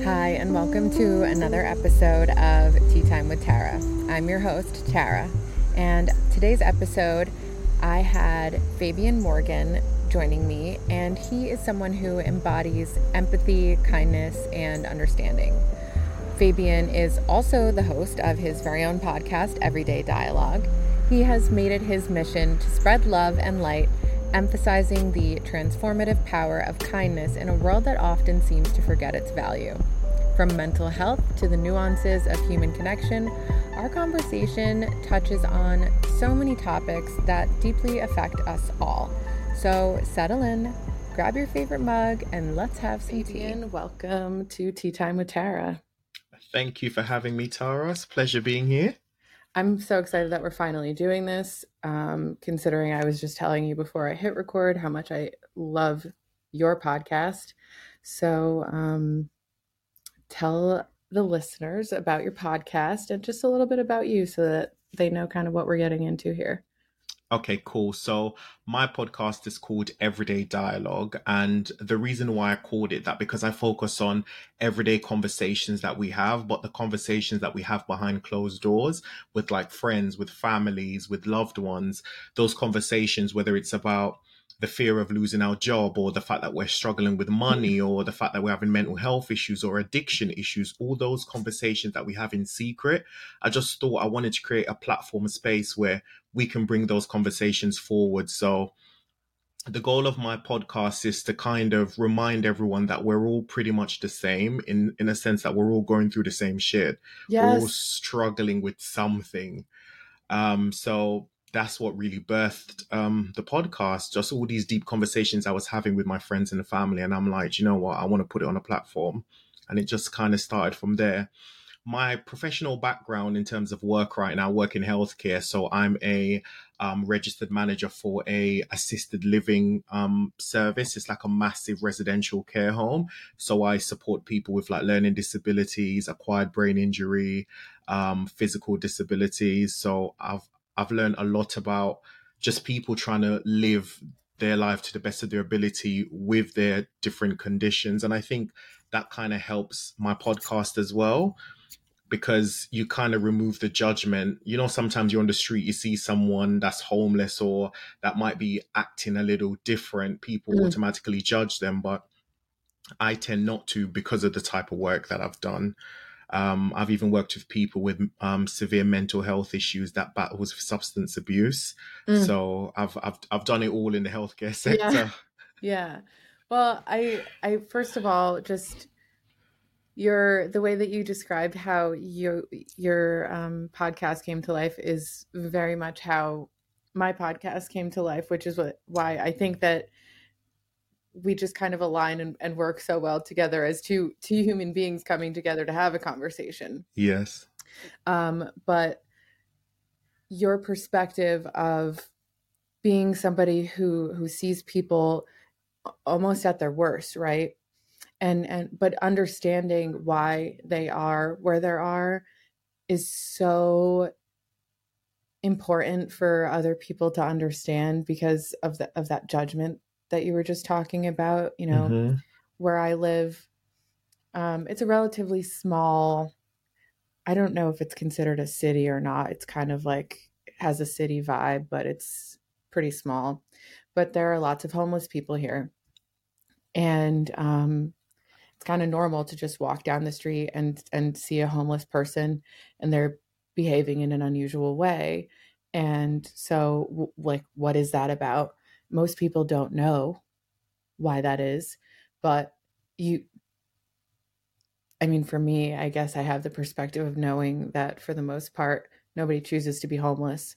Hi, and welcome to another episode of Tea Time with Tara. I'm your host, Tara, and today's episode, I had Fabian Morgan joining me, and he is someone who embodies empathy, kindness, and understanding. Fabian is also the host of his very own podcast, Everyday Dialogue. He has made it his mission to spread love and light, emphasizing the transformative power of kindness in a world that often seems to forget its value. From mental health to the nuances of human connection, our conversation touches on so many topics that deeply affect us all. So settle in, grab your favorite mug, and let's have some tea. Welcome to Tea Time with Tara. Thank you for having me, Tara. It's a pleasure being here. I'm so excited that we're finally doing this, considering I was just telling you before I hit record how much I love your podcast. So tell the listeners about your podcast and just a little bit about you so that they know kind of what we're getting into here. Okay, cool. So my podcast is called Everyday Dialogue. And the reason why I called it that, because I focus on everyday conversations that we have, but the conversations that we have behind closed doors with like friends, with families, with loved ones, those conversations, whether it's about the fear of losing our job or the fact that we're struggling with money or the fact that we're having mental health issues or addiction issues, all those conversations that we have in secret. I just thought I wanted to create a platform, a space where we can bring those conversations forward. So the goal of my podcast is to kind of remind everyone that we're all pretty much the same in a sense that we're all going through the same shit. Yes. We're all struggling with something. So that's what really birthed the podcast, just all these deep conversations I was having with my friends and the family. And I'm like, you know what, I want to put it on a platform. And it just kind of started from there. My professional background in terms of work right now, I work in healthcare. So I'm a registered manager for a assisted living service. It's like a massive residential care home. So I support people with like learning disabilities, acquired brain injury, physical disabilities. So I've learned a lot about just people trying to live their life to the best of their ability with their different conditions. And I think that kind of helps my podcast as well, because you kind of remove the judgment. You know, sometimes you're on the street, you see someone that's homeless or that might be acting a little different. People automatically judge them, but I tend not to because of the type of work that I've done. I've even worked with people with severe mental health issues that battle with substance abuse. So I've done it all in the healthcare sector. Yeah. Well, I first of all, just the way that you described how your podcast came to life is very much how my podcast came to life, which is why I think that we just kind of align and work so well together as two human beings coming together to have a conversation. Yes. But your perspective of being somebody who sees people almost at their worst, right? But understanding why they are where they are is so important for other people to understand because of that judgment that you were just talking about. You know, where I live, it's a relatively small, I don't know if it's considered a city or not. It's kind of like, it has a city vibe, but it's pretty small. But there are lots of homeless people here. And it's kind of normal to just walk down the street and see a homeless person and they're behaving in an unusual way. And so like, what is that about? Most people don't know why that is, but for me, I guess I have the perspective of knowing that for the most part, nobody chooses to be homeless.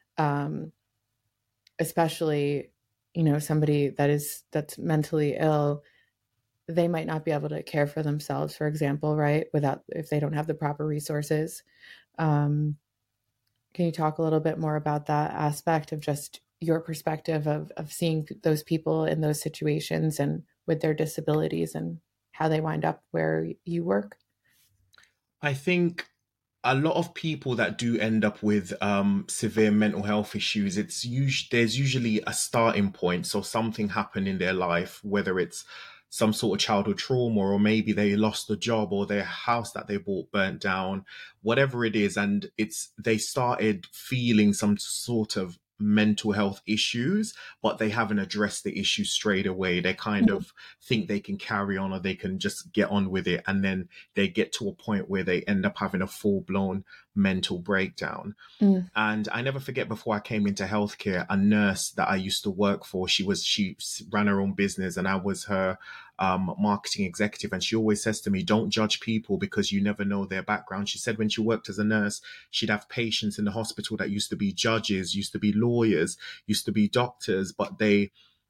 Especially, somebody that's mentally ill, they might not be able to care for themselves, for example, right? If they don't have the proper resources. Can you talk a little bit more about that aspect of just your perspective of seeing those people in those situations and with their disabilities and how they wind up where you work? I think a lot of people that do end up with severe mental health issues, there's usually a starting point. So something happened in their life, whether it's some sort of childhood trauma, or maybe they lost a job, or their house that they bought burnt down, whatever it is. And they started feeling some sort of mental health issues, but they haven't addressed the issue straight away. They kind Mm, of think they can carry on, or they can just get on with it. And then they get to a point where they end up having a full blown mental breakdown. mm, And I never forget, before I came into healthcare, a nurse that I used to work for, she ran her own business, and I was her marketing executive. And she always says to me, don't judge people because you never know their background. She said when she worked as a nurse, she'd have patients in the hospital that used to be judges, used to be lawyers, used to be doctors, but they,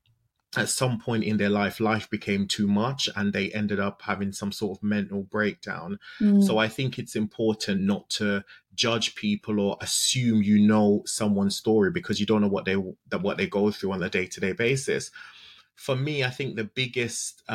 at some point in their life became too much, and they ended up having some sort of mental breakdown. So mm, I think it's important not to judge people or assume you know someone's story, because you don't know what they go through on a day-to-day basis. For me, I think the biggest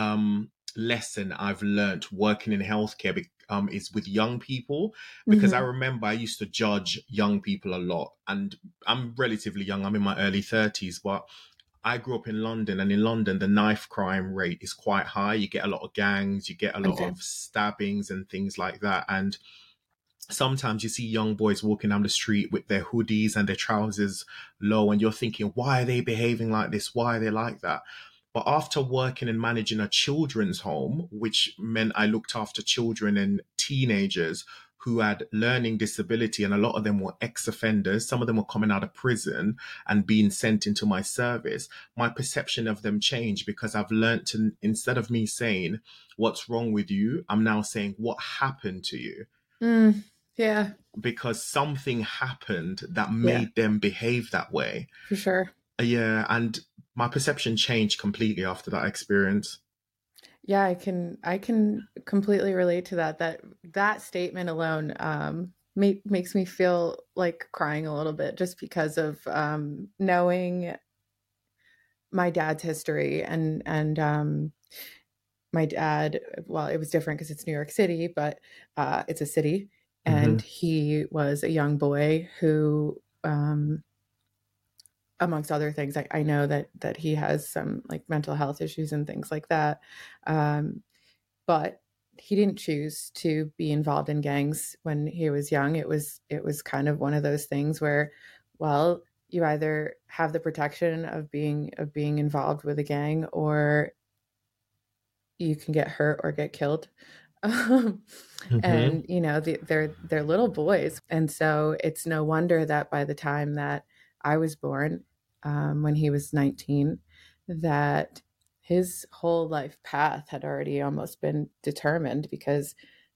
lesson I've learned working in healthcare is with young people, because I mhm. remember I used to judge young people a lot. And I'm relatively young, I'm in my early 30s, but I grew up in London, and in London, the knife crime rate is quite high. You get a lot of gangs, you get a lot Okay. of stabbings and things like that. And sometimes you see young boys walking down the street with their hoodies and their trousers low, and you're thinking, why are they behaving like this? Why are they like that? But after working and managing a children's home, which meant I looked after children and teenagers who had learning disability, and a lot of them were ex-offenders, some of them were coming out of prison and being sent into my service, my perception of them changed, because I've learned to, instead of me saying, what's wrong with you? I'm now saying, what happened to you? Mm, yeah, Because something happened that yeah, made them behave that way. for sure. Yeah, and my perception changed completely after that experience. Yeah, I can completely relate to that. That statement alone makes me feel like crying a little bit, just because of knowing my dad's history, and my dad, well, it was different because it's New York City, but it's a city, Hmm. and he was a young boy who, amongst other things, I know that he has some like mental health issues and things like that. Um, but he didn't choose to be involved in gangs when he was young. It was kind of one of those things where, well, you either have the protection of being involved with a gang, or you can get hurt or get killed. Um, Hmm. and they're little boys, and so it's no wonder that by the time that I was born, when he was 19, that his whole life path had already almost been determined because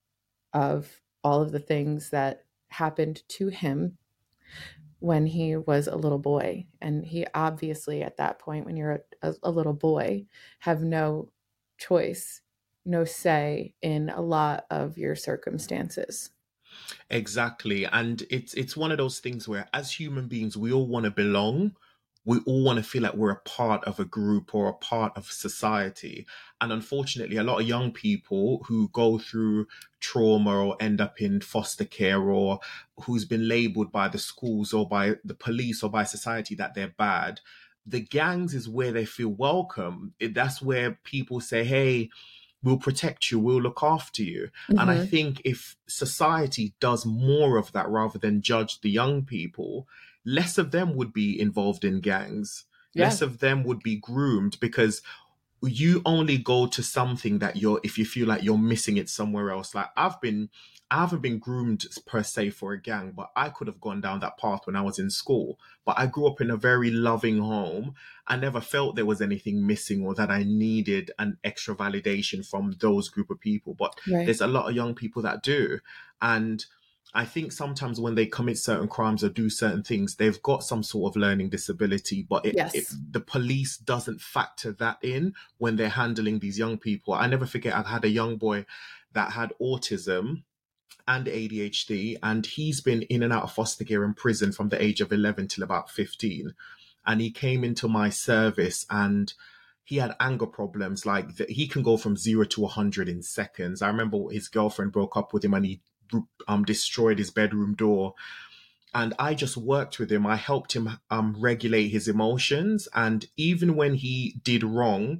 of all of the things that happened to him when he was a little boy. And he obviously, at that point, when you're a little boy, have no choice, no say in a lot of your circumstances. Exactly. And it's one of those things where, as human beings, we all want to belong. We all want to feel like we're a part of a group or a part of society. And unfortunately, a lot of young people who go through trauma or end up in foster care, or who's been labeled by the schools or by the police or by society that they're bad, the gangs is where they feel welcome. That's where people say, hey, we'll protect you, we'll look after you. And I Hmm. think if society does more of that rather than judge the young people, less of them would be involved in gangs. Yeah. Less of them would be groomed, because you only go to something that you're, if you feel like you're missing it somewhere else. Like I haven't been groomed per se for a gang, but I could have gone down that path when I was in school. But I grew up in a very loving home. I never felt there was anything missing or that I needed an extra validation from those group of people. But Right. there's a lot of young people that do. And I think sometimes when they commit certain crimes or do certain things, they've got some sort of learning disability, but Yes. the police doesn't factor that in when they're handling these young people. I never forget, I had a young boy that had autism and ADHD, and he's been in and out of foster care and prison from the age of 11 till about 15. And he came into my service, and he had anger problems. Like he can go from 0 to 100 in seconds. I remember his girlfriend broke up with him, and he destroyed his bedroom door. And I just worked with him. I helped him regulate his emotions. And even when he did wrong,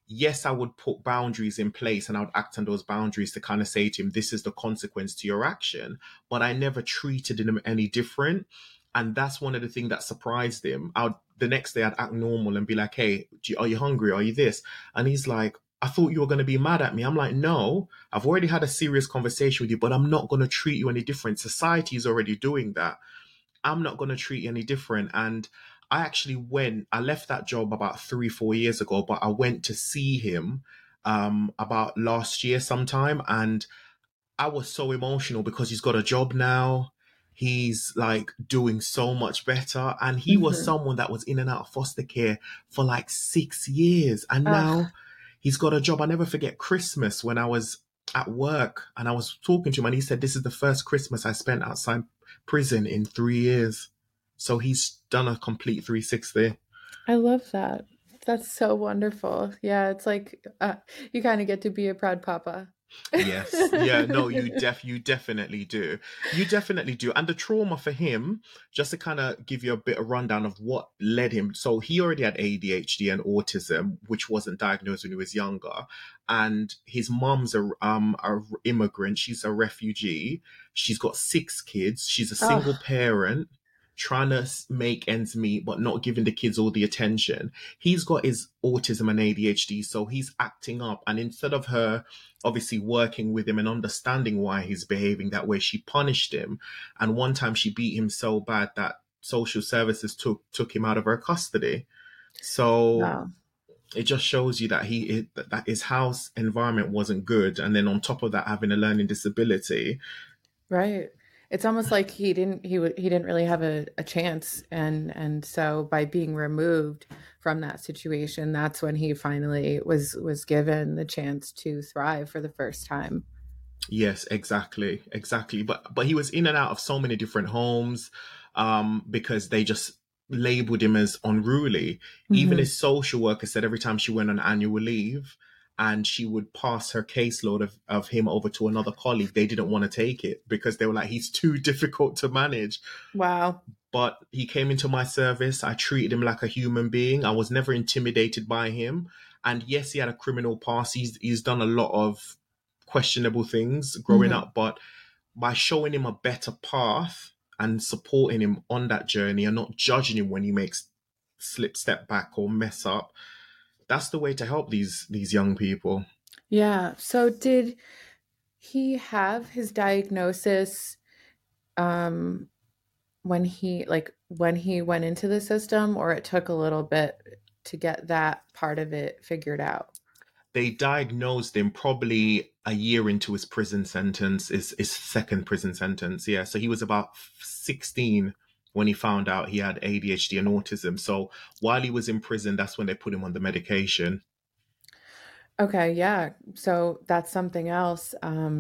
yes, I would put boundaries in place and I would act on those boundaries to kind of say to him, this is the consequence to your action. But I never treated him any different. And that's one of the things that surprised him. The next day I'd act normal and be like, hey, are you hungry? Are you this? And he's like, I thought you were going to be mad at me. I'm like, no, I've already had a serious conversation with you, but I'm not going to treat you any different. Society is already doing that. I'm not going to treat you any different. And I left that job about 3, 4 years ago, but I went to see him about last year sometime. And I was so emotional because he's got a job now. He's like doing so much better. And he was Mm-hmm. someone that was in and out of foster care for like 6 years. And Ugh. now he's got a job. I never forget Christmas when I was at work and I was talking to him and he said, this is the first Christmas I spent outside prison in 3 years. So he's done a complete 360. I love that. That's so wonderful. Yeah, it's like you kind of get to be a proud papa. Yes. Yeah, no, you definitely do. You definitely do. And the trauma for him, just to kind of give you a bit of rundown of what led him. So he already had ADHD and autism, which wasn't diagnosed when he was younger. And his mom's a immigrant. She's a refugee. She's got 6 kids. She's a single Oh, parent trying to make ends meet, but not giving the kids all the attention. He's got his autism and ADHD, so he's acting up. And instead of her obviously working with him and understanding why he's behaving that way, she punished him. And one time she beat him so bad that social services took him out of her custody. So wow. it just shows you that that his house environment wasn't good, and then on top of that, having a learning disability. Right. It's almost like he didn't really have a chance, and so by being removed from that situation, that's when he finally was given the chance to thrive for the first time. Yes, exactly, exactly. But he was in and out of so many different homes, because they just labeled him as unruly. Even Hmm. his social worker said every time she went on annual leave and she would pass her caseload of him over to another colleague, they didn't want to take it because they were like, he's too difficult to manage. Wow. But he came into my service. I treated him like a human being. I was never intimidated by him. And yes, he had a criminal past. He's done a lot of questionable things growing Hmm. up, but by showing him a better path and supporting him on that journey and not judging him when he makes step back or mess up, that's the way to help these young people. Yeah. So did he have his diagnosis um when he went into the system, or it took a little bit to get that part of it figured out? They diagnosed him probably a year into his prison sentence, his second prison sentence. Yeah, so he was about 16 when he found out he had ADHD and autism. So while he was in prison, that's when they put him on the medication. Okay, yeah. So that's something else.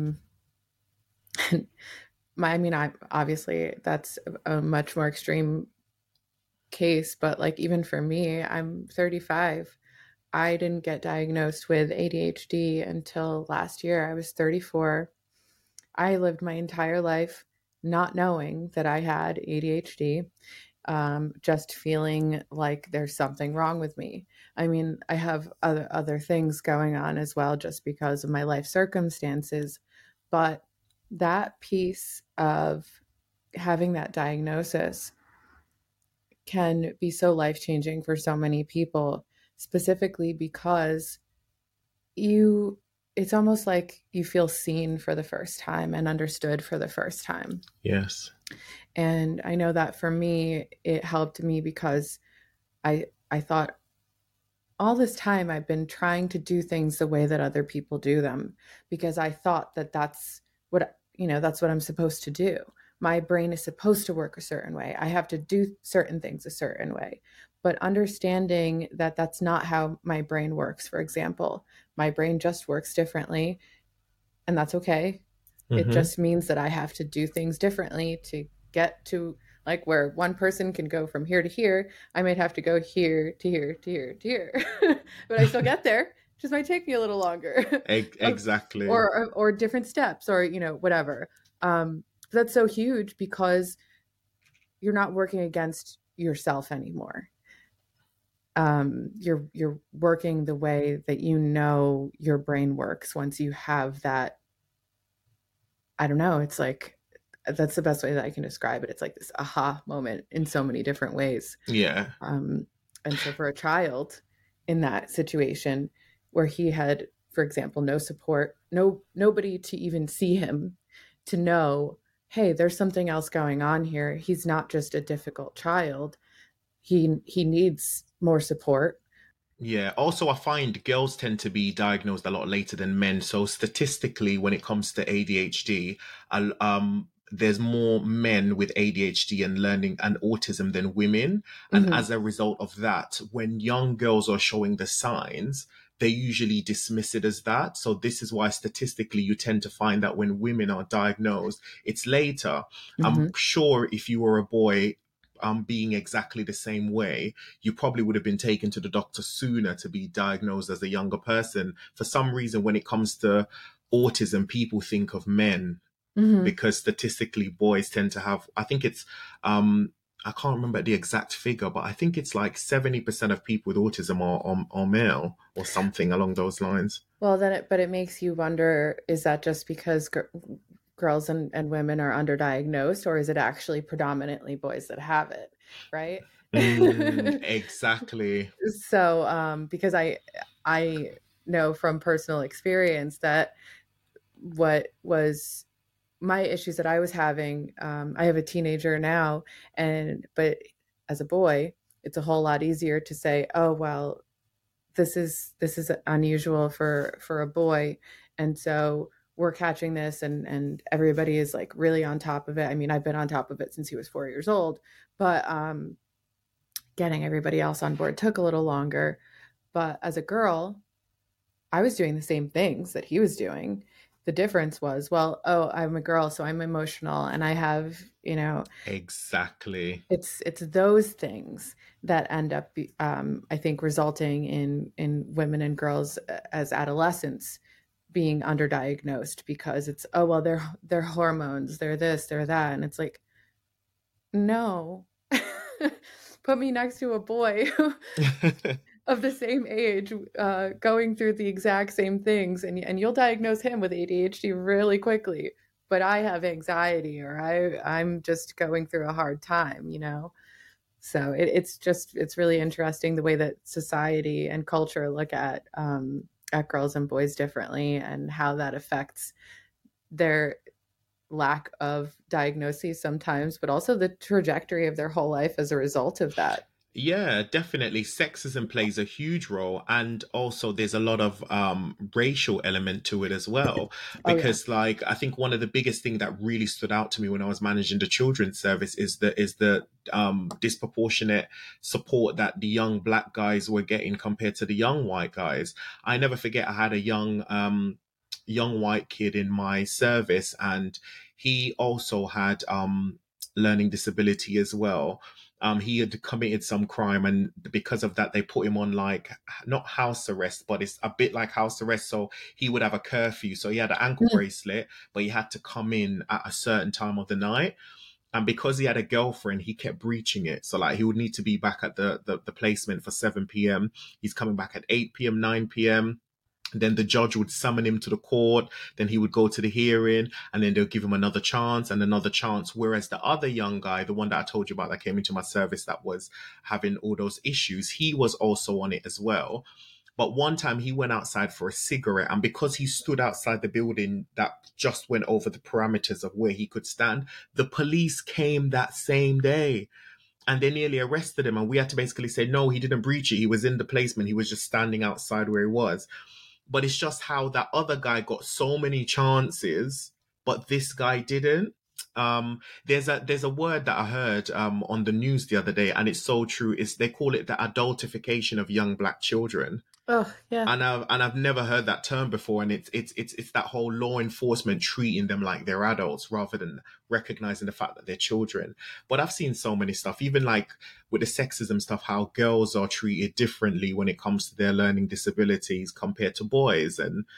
I mean, I obviously that's a much more extreme case, but like even for me, I'm 35. I didn't get diagnosed with ADHD until last year. I was 34. I lived my entire life not knowing that I had ADHD, just feeling like there's something wrong with me. I mean, I have other things going on as well, just because of my life circumstances, but that piece of having that diagnosis can be so life changing for so many people, specifically because you it's almost like you feel seen for the first time and understood for the first time. Yes. And I know that for me, it helped me because I thought all this time I've been trying to do things the way that other people do them because I thought that that's that's what I'm supposed to do. My brain is supposed to work a certain way. I have to do certain things a certain way. But understanding that that's not how my brain works, for example, my brain just works differently, and that's okay. It Mm-hmm. just means that I have to do things differently to get to like where one person can go from here to here. I might have to go here to here to here to here, but I still get there. It just might take me a little longer, Exactly. or different steps, or whatever. That's so huge because you're not working against yourself anymore. you're working the way that you know your brain works once you have that. I don't know, it's like that's the best way that I can describe it. It's like this aha moment in so many different ways. Yeah. Um, and so for a child in that situation where he had, for example, no support, nobody to even see him, to know, hey, there's something else going on here. He's not just a difficult child. He needs more support. Yeah. Also, I find girls tend to be diagnosed a lot later than men. So statistically, when it comes to ADHD, there's more men with ADHD and learning and autism than women. And Hmm. as a result of that, when young girls are showing the signs, they usually dismiss it as that. So this is why statistically you tend to find that when women are diagnosed, it's later. I'm Hmm. sure if you were a boy, being exactly the same way, you probably would have been taken to the doctor sooner to be diagnosed as a younger person. For some reason, when it comes to autism, people think of men Hmm. because statistically, boys tend to have, I think it's, I can't remember the exact figure, but I think it's like 70% of people with autism are male or something along those lines. Well, then but it makes you wonder, is that just because girls and women are underdiagnosed, or is it actually predominantly boys that have it, right? Exactly. So, because I know from personal experience that what was my issues that I was having, I have a teenager now, but as a boy, it's a whole lot easier to say, oh well, this is unusual for a boy, and so we're catching this, and everybody is like really on top of it. I mean, I've been on top of it since he was 4 years old, but getting everybody else on board took a little longer. But as a girl, I was doing the same things that he was doing. The difference was, well, oh, I'm a girl, so I'm emotional, and I have, Exactly. it's those things that end up, I think, resulting in women and girls as adolescents being underdiagnosed, because it's, oh well, they're hormones, they're this, they're that, and it's like, no. Put me next to a boy of the same age, going through the exact same things, and you'll diagnose him with ADHD really quickly. But I have anxiety, or I'm just going through a hard time, So it's really interesting the way that society and culture look at girls and boys differently, and how that affects their lack of diagnoses sometimes, but also the trajectory of their whole life as a result of that. Yeah, definitely. Sexism plays a huge role, and also there's a lot of racial element to it as well. Oh yeah. Because, like, I think one of the biggest thing that really stood out to me when I was managing the children's service is the disproportionate support that the young black guys were getting compared to the young white guys. I never forget I had a young white kid in my service, and he also had learning disability as well. He had committed some crime, and because of that, they put him on, like, not house arrest, but it's a bit like house arrest. So he would have a curfew. So he had an ankle Mm. bracelet, but he had to come in at a certain time of the night. And because he had a girlfriend, he kept breaching it. So, like, he would need to be back at the placement for 7 p.m. He's coming back at 8 p.m., 9 p.m. Then the judge would summon him to the court. Then he would go to the hearing, and then they'll give him another chance and another chance. Whereas the other young guy, the one that I told you about that came into my service that was having all those issues, he was also on it as well. But one time he went outside for a cigarette, and because he stood outside the building that just went over the parameters of where he could stand, the police came that same day and they nearly arrested him. And we had to basically say, no, he didn't breach it. He was in the placement. He was just standing outside where he was. But it's just how that other guy got so many chances, but this guy didn't. There's a word that I heard on the news the other day, and it's so true. It's they call it the adultification of young black children, Oh yeah. and I've never heard that term before. And it's that whole law enforcement treating them like they're adults rather than recognizing the fact that they're children. But I've seen so many stuff, even like with the sexism stuff, how girls are treated differently when it comes to their learning disabilities compared to boys,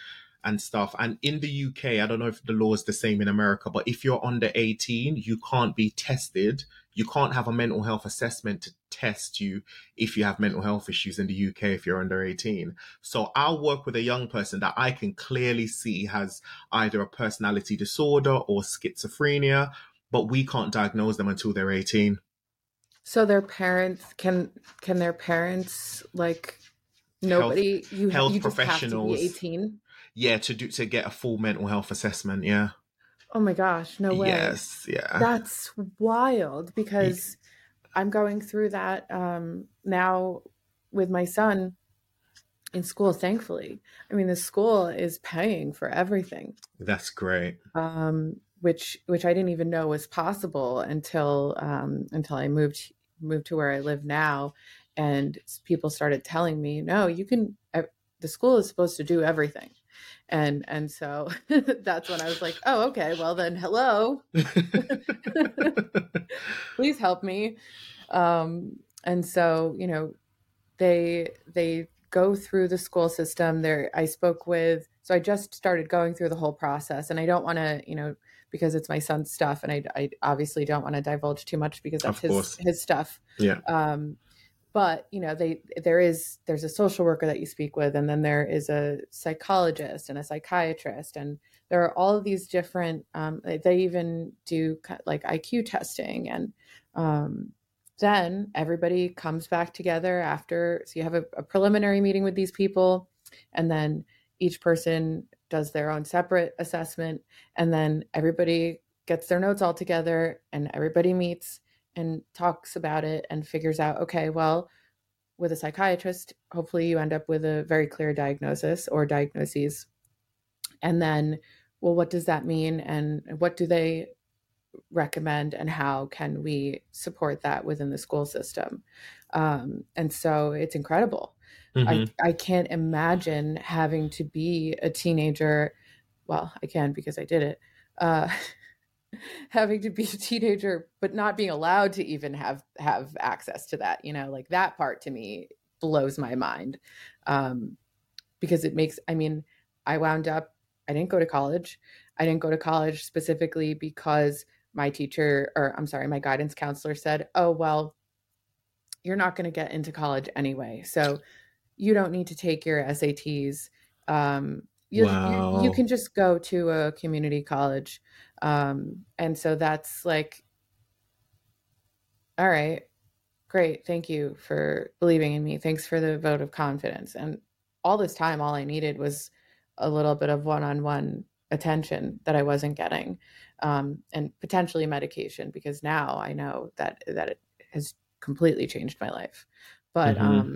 and stuff. And in the UK, I don't know if the law is the same in America, but if you're under 18, you can't be tested. You can't have a mental health assessment to test you if you have mental health issues in the UK if you're under 18. So I'll work with a young person that I can clearly see has either a personality disorder or schizophrenia, but we can't diagnose them until they're 18. So their parents can their parents like Health nobody health you just have to be professionals, 18? yeah, to get a full mental health assessment. Yeah. Oh my gosh, no way. Yes. Yeah. That's wild Y- because I'm going through that now with my son in school, thankfully. I mean, the school is paying for everything, That's great. which I didn't even know was possible until I moved to where I live now, and people started telling me, no, you can. The school is supposed to do everything, and so that's when I was like, oh, okay, well then, hello, please help me. And so, they go through the school system there. I just started going through the whole process, and I don't want to, because it's my son's stuff, and I obviously don't want to divulge too much because that's Of course. his stuff. Yeah. But there's a social worker that you speak with, and then there is a psychologist and a psychiatrist, and there are all of these different they even do like IQ testing, and then everybody comes back together after. So you have a preliminary meeting with these people, and then each person does their own separate assessment, and then everybody gets their notes all together, and everybody meets and talks about it and figures out, okay, well, with a psychiatrist, hopefully you end up with a very clear diagnosis or diagnoses. And then, well, what does that mean? And what do they recommend? And how can we support that within the school system? And so it's incredible. Hmm. I can't imagine having to be a teenager. Well, I can because I did it. Uh, having to be a teenager but not being allowed to even have access to that, like that part to me blows my mind. Because it makes, I mean, I wound up, I didn't go to college specifically because my teacher, or I'm sorry, my guidance counselor said, oh well, you're not going to get into college anyway, so you don't need to take your SATs. You Wow. can just go to a community college. And so that's like, all right, great. Thank you for believing in me. Thanks for the vote of confidence. And all this time, all I needed was a little bit of one-on-one attention that I wasn't getting, and potentially medication, because now I know that it has completely changed my life. But Hmm.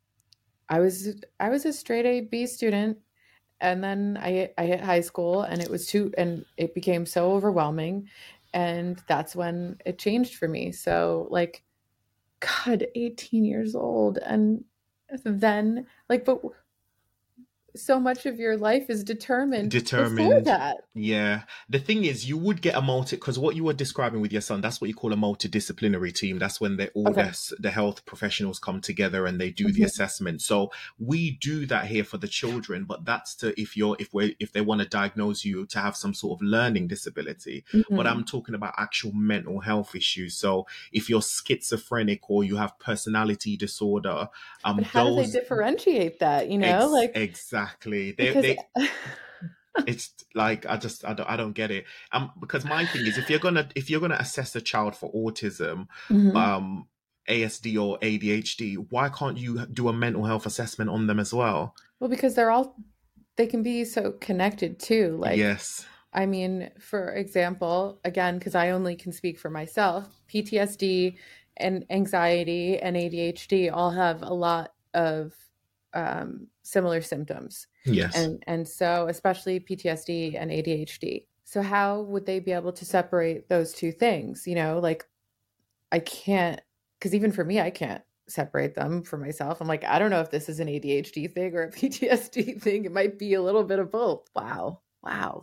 I was a straight A B student, and then I hit high school, and it became so overwhelming, and that's when it changed for me. So like, God, 18 years old, and then like, but so much of your life is determined before Determined. that. Yeah. The thing is, you would get a because what you were describing with your son, that's what you call a multidisciplinary team. That's when all Okay. the health professionals come together and they do the Mhm. assessment. So we do that here for the children, but that's to if they want to diagnose you to have some sort of learning disability. But Mhm. I'm talking about actual mental health issues. So if you're schizophrenic or you have personality disorder, But how do they those differentiate that, like, exactly. because They it's like I don't get it. Because my thing is if you're gonna assess a child for autism, Mhm. um, ASD or ADHD, why can't you do a mental health assessment on them as well? Well, because they can be so connected too. Like, Yes. I mean, for example, again, because I only can speak for myself, PTSD and anxiety and ADHD all have a lot of similar symptoms, Yes. and so especially PTSD and ADHD. So how would they be able to separate those two things? Like, I can't, because even for me, I can't separate them for myself. I'm like, I don't know if this is an ADHD thing or a PTSD thing. It might be a little bit of both. Wow. Wow.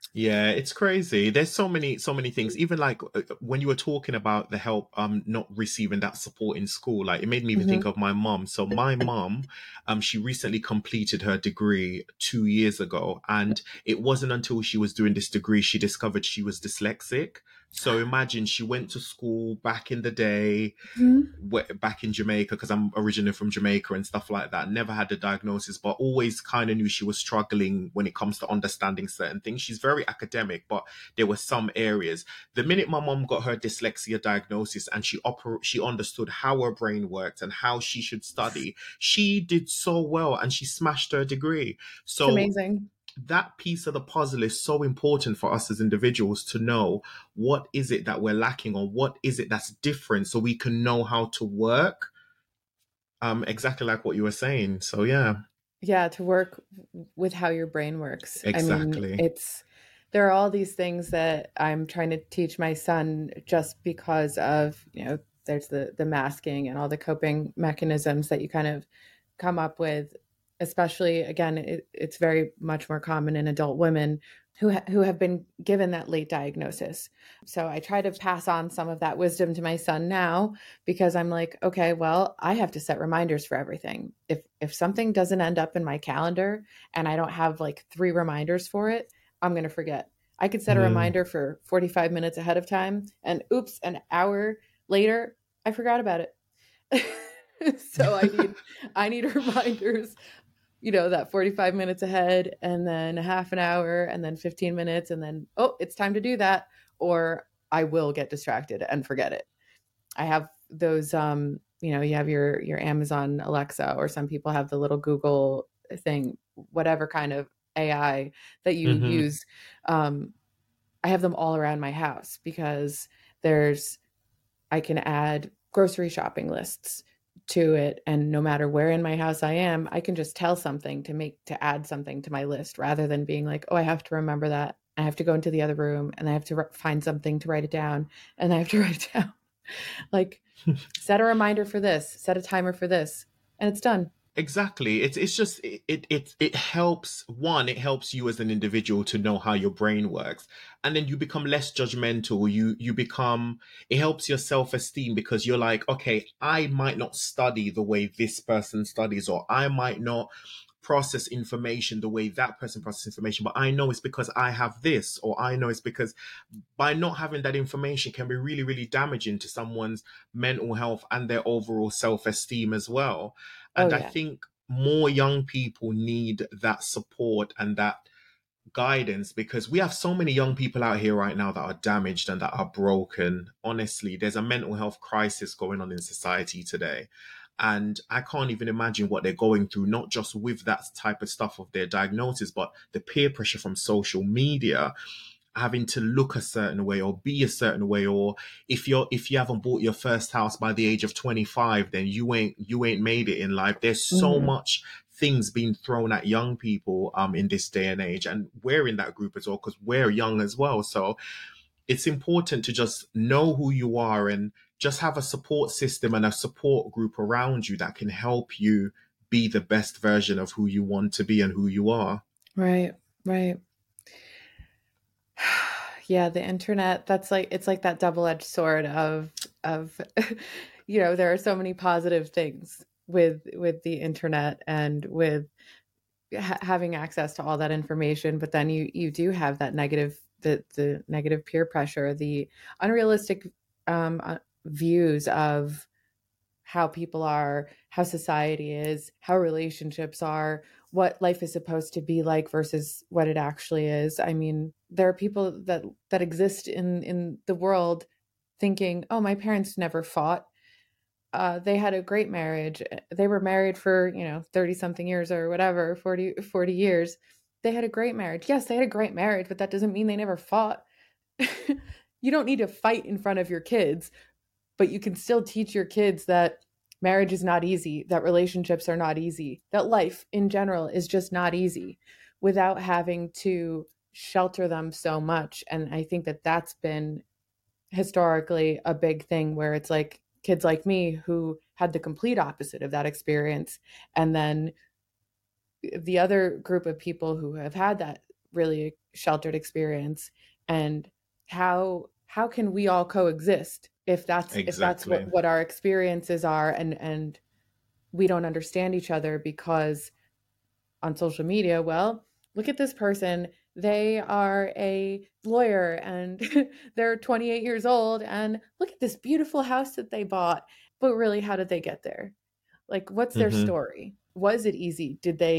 Yeah, it's crazy. There's so many things. Even like when you were talking about the help, not receiving that support in school, like it made me even think Hmm. of my mom. So my mom, she recently completed her degree 2 years ago, and it wasn't until she was doing this degree she discovered she was dyslexic. So imagine she went to school back in the day, Hmm. back in Jamaica, because I'm originally from Jamaica and stuff like that. Never had the diagnosis, but always kind of knew she was struggling when it comes to understanding certain things. She's very academic, but there were some areas. The minute my mom got her dyslexia diagnosis and she understood how her brain worked and how she should study, she did so well and she smashed her degree. It's So amazing. that piece of the puzzle is so important for us as individuals to know what is it that we're lacking or what is it that's different so we can know how to work, exactly like what you were saying. So yeah, Yeah, to work with how your brain works. I mean, exactly. it's there are all these things that I'm trying to teach my son just because of, there's the masking and all the coping mechanisms that you kind of come up with, especially again, it's very much more common in adult women who have been given that late diagnosis. So I try to pass on some of that wisdom to my son now because I'm like, okay, well, I have to set reminders for everything. If something doesn't end up in my calendar and I don't have like 3 reminders for it, I'm going to forget. I could set a Mm, reminder for 45 minutes ahead of time and oops, an hour later, I forgot about it. So I need reminders, that 45 minutes ahead and then a half an hour and then 15 minutes and then, oh, it's time to do that. Or I will get distracted and forget it. I have those, you have your Amazon Alexa, or some people have the little Google thing, whatever kind of AI that you hmm. use. Um, I have them all around my house because there's I can add grocery shopping lists to it. And no matter where in my house I am, I can just tell something to add something to my list rather than being like, oh, I have to remember that. I have to go into the other room and I have to find something to write it down and I have to write it down. Like, set a reminder for this, set a timer for this, and it's done. Exactly. It's just it helps. One, it helps you as an individual to know how your brain works, and then you become less judgmental. You become, it helps your self-esteem because you're like, okay, I might not study the way this person studies, or I might not process information the way that person processes information, but I know it's because I have this, or I know it's because, by not having that information can be really, really damaging to someone's mental health and their overall self esteem as well. Oh, And I yeah. think more young people need that support and that guidance because we have so many young people out here right now that are damaged and that are broken. Honestly, there's a mental health crisis going on in society today. And I can't even imagine what they're going through, not just with that type of stuff of their diagnosis, but the peer pressure from social media, having to look a certain way or be a certain way, or if you haven't bought your first house by the age of 25, then you ain't made it in life. There's so Hmm. much things being thrown at young people in this day and age, and we're in that group as well because we're young as well. So it's important to just know who you are and just have a support system and a support group around you that can help you be the best version of who you want to be and who you are. Right, right. Yeah, the internet, that's like it's like that double-edged sword of there are so many positive things with the internet and with having access to all that information, but then you do have that the negative peer pressure, the unrealistic views of how people are, how society is, how relationships are, what life is supposed to be like versus what it actually is. I mean, there are people that exist in the world thinking, "Oh, my parents never fought. They had a great marriage. They were married for, 30 something years or whatever, 40 years. They had a great marriage." Yes, they had a great marriage, but that doesn't mean they never fought. You don't need to fight in front of your kids, but you can still teach your kids that marriage is not easy, that relationships are not easy, that life in general is just not easy without having to shelter them so much. And I think that that's been historically a big thing where it's like kids like me who had the complete opposite of that experience. And then the other group of people who have had that really sheltered experience, and how can we all coexist if that's Exactly. what our experiences are, and we don't understand each other because on social media, well, look at this person. They are a lawyer and they're 28 years old, and look at this beautiful house that they bought. But really, how did they get there? Like, what's their Hmm. story? Was it easy?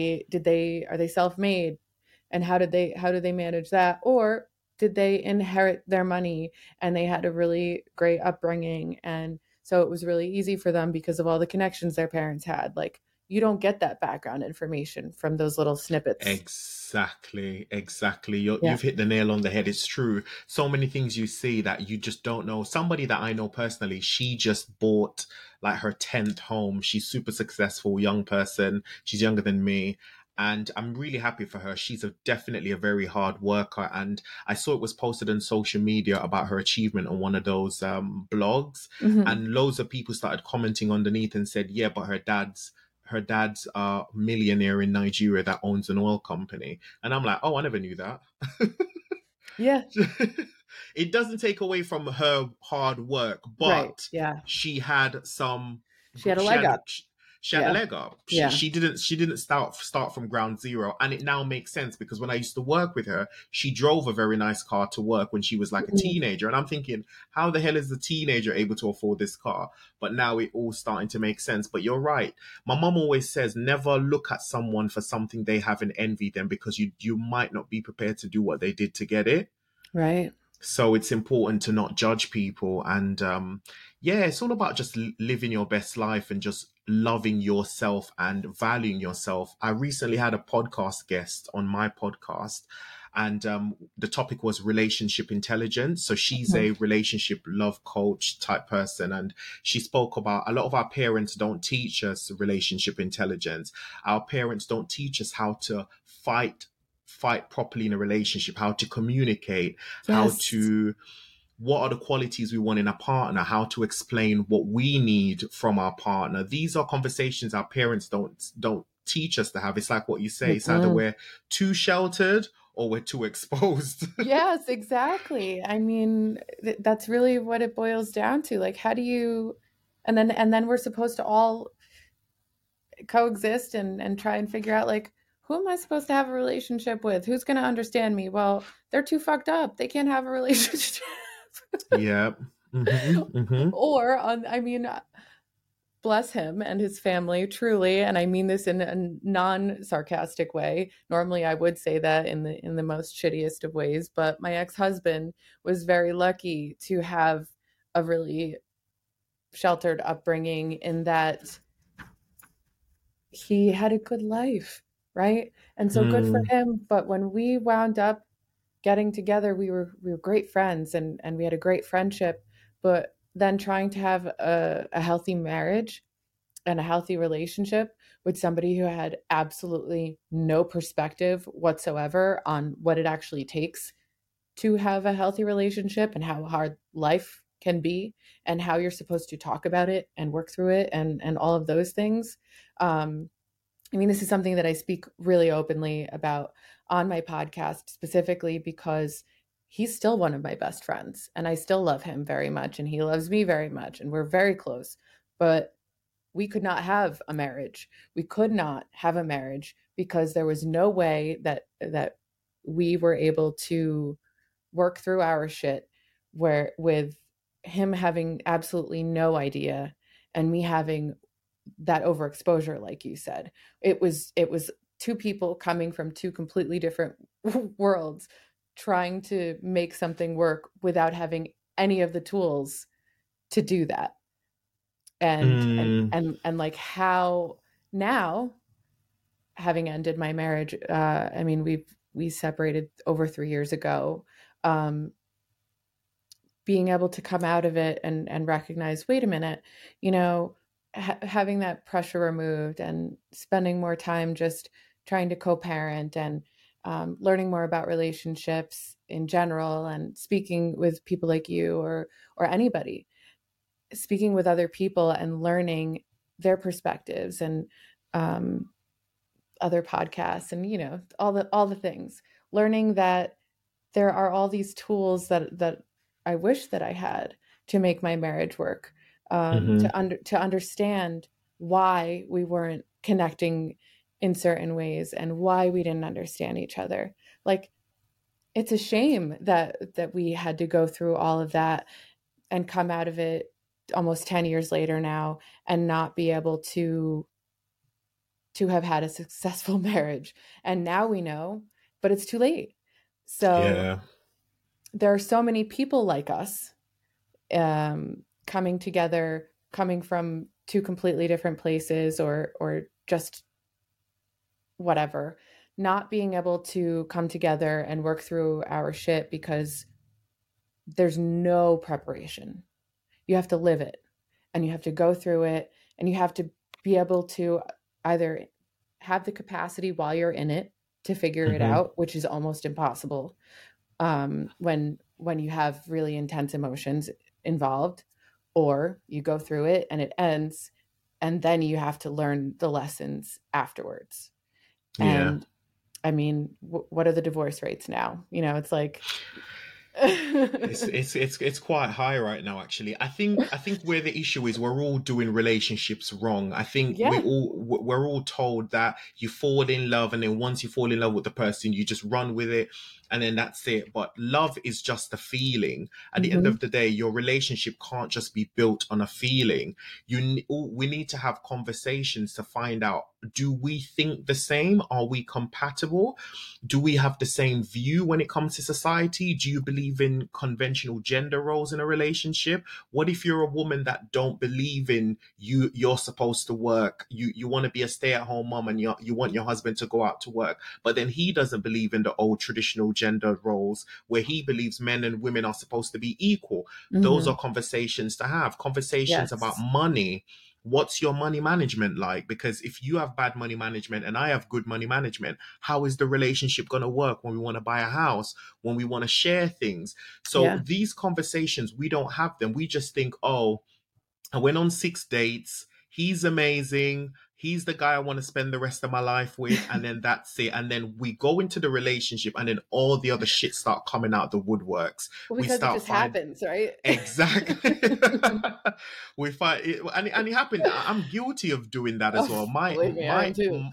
Are they self-made? And how did they manage that? Or did they inherit their money and they had a really great upbringing, and so it was really easy for them because of all the connections their parents had? Like, you don't get that background information from those little snippets. Exactly, exactly. Yeah. You've hit the nail on the head. It's true. So many things you see that you just don't know. Somebody that I know personally, she just bought like her 10th home. She's super successful, young person. She's younger than me. And I'm really happy for her. She's definitely a very hard worker. And I saw it was posted on social media about her achievement on one of those blogs. Hmm. And loads of people started commenting underneath and said, yeah, but her dad's a millionaire in Nigeria that owns an oil company. And I'm like, oh, I never knew that. Yeah. It doesn't take away from her hard work, Right. but Yeah. she had some She had a she leg had up. she had a Yeah. leg up. She Yeah. she didn't she didn't start from ground zero, and it now makes sense because when I used to work with her, she drove a very nice car to work when she was like a Mhm. teenager, and I'm thinking, how the hell is the teenager able to afford this car? But now it all starting to make sense. But you're right. My mom always says, never look at someone for something they have and envy them, because you might not be prepared to do what they did to get it. Right. So it's important to not judge people. And yeah, it's all about just living your best life and just loving yourself and valuing yourself. I recently had a podcast guest on my podcast, and the topic was relationship intelligence. So she's Mhm. a relationship love coach type person, and she spoke about a lot of our parents don't teach us relationship intelligence. Our parents don't teach us how to fight properly in a relationship, how to communicate, how Yes. to what are the qualities we want in a partner, how to explain what we need from our partner. These are conversations our parents don't teach us to have. It's like what you say, it's either Mm-mm. we're too sheltered or we're too exposed. Yes, exactly. I mean, that's really what it boils down to. Like, how do you, and then we're supposed to all coexist and try and figure out, like, who am I supposed to have a relationship with? Who's going to understand me? Well, they're too fucked up. They can't have a relationship. Yeah. Mm-hmm. Or on, I mean, bless him and his family, truly, and I mean this in a non-sarcastic way. Normally I would say that in the most shittiest of ways, but my ex-husband was very lucky to have a really sheltered upbringing, in that he had a good life, right? And so good for Mm. him. But when we wound up getting together, we were great friends, and we had a great friendship. But then trying to have a healthy marriage and a healthy relationship with somebody who had absolutely no perspective whatsoever on what it actually takes to have a healthy relationship, and how hard life can be, and how you're supposed to talk about it and work through it, and all of those things. um, I mean, this is something that I speak really openly about on my podcast, specifically because he's still one of my best friends, and I still love him very much, and he loves me very much, and we're very close. But we could not have a marriage. We could not have a marriage because there was no way that we were able to work through our shit, where with him having absolutely no idea and me having that overexposure, like you said. It was two people coming from two completely different worlds, trying to make something work without having any of the tools to do that. Mm. And like, how now, having ended my marriage, I mean, we separated over 3 years ago. um Being able to come out of it and recognize, wait a minute, you know, having that pressure removed and spending more time just trying to co-parent, and learning more about relationships in general, and speaking with people like you, or anybody, speaking with other people and learning their perspectives, and um, other podcasts, and all the things. learning that there are all these tools that I wish that I had to make my marriage work, Hmm. to understand why we weren't connecting in certain ways and why we didn't understand each other. Like, it's a shame that we had to go through all of that and come out of it almost 10 years later now and not be able to have had a successful marriage. And now we know, but it's too late. So Yeah. there are so many people like us, coming together, coming from two completely different places, or just whatever, not being able to come together and work through our shit because there's no preparation. You have to live it, and you have to go through it, and you have to be able to either have the capacity while you're in it to figure it Hmm. out, which is almost impossible, when you have really intense emotions involved, or you go through it and it ends, and then you have to learn the lessons afterwards. Yeah. And I mean, what are the divorce rates now? It's like, It's quite high right now, actually. I think where the issue is, we're all doing relationships wrong. I think yeah. we're all told that you fall in love, and then once you fall in love with the person, you just run with it, and then that's it. But love is just a feeling. At the end Hmm. of the day, your relationship can't just be built on a feeling. We need to have conversations to find out, do we think the same? Are we compatible? Do we have the same view when it comes to society? Do you believe in conventional gender roles in a relationship? What if you're a woman that don't believe in you're supposed to work, you want to be a stay-at-home mom, and you want your husband to go out to work, but then he doesn't believe in the old traditional gender roles where he believes men and women are supposed to be equal? Those Hmm. are conversations to have, conversations about Yes. money. What's your money management like? Because if you have bad money management and I have good money management, how is the relationship going to work when we want to buy a house, when we want to share things? So Yeah. these conversations, we don't have them. We just think, oh, I went on 6 dates. He's amazing. He's the guy I want to spend the rest of my life with. And then that's it. And then we go into the relationship, and then all the other shit start coming out the woodworks. Well, We because it start just find happens, right? exactly. We find it, and it happened. I'm guilty of doing that as Oh, well. believe me, I am too.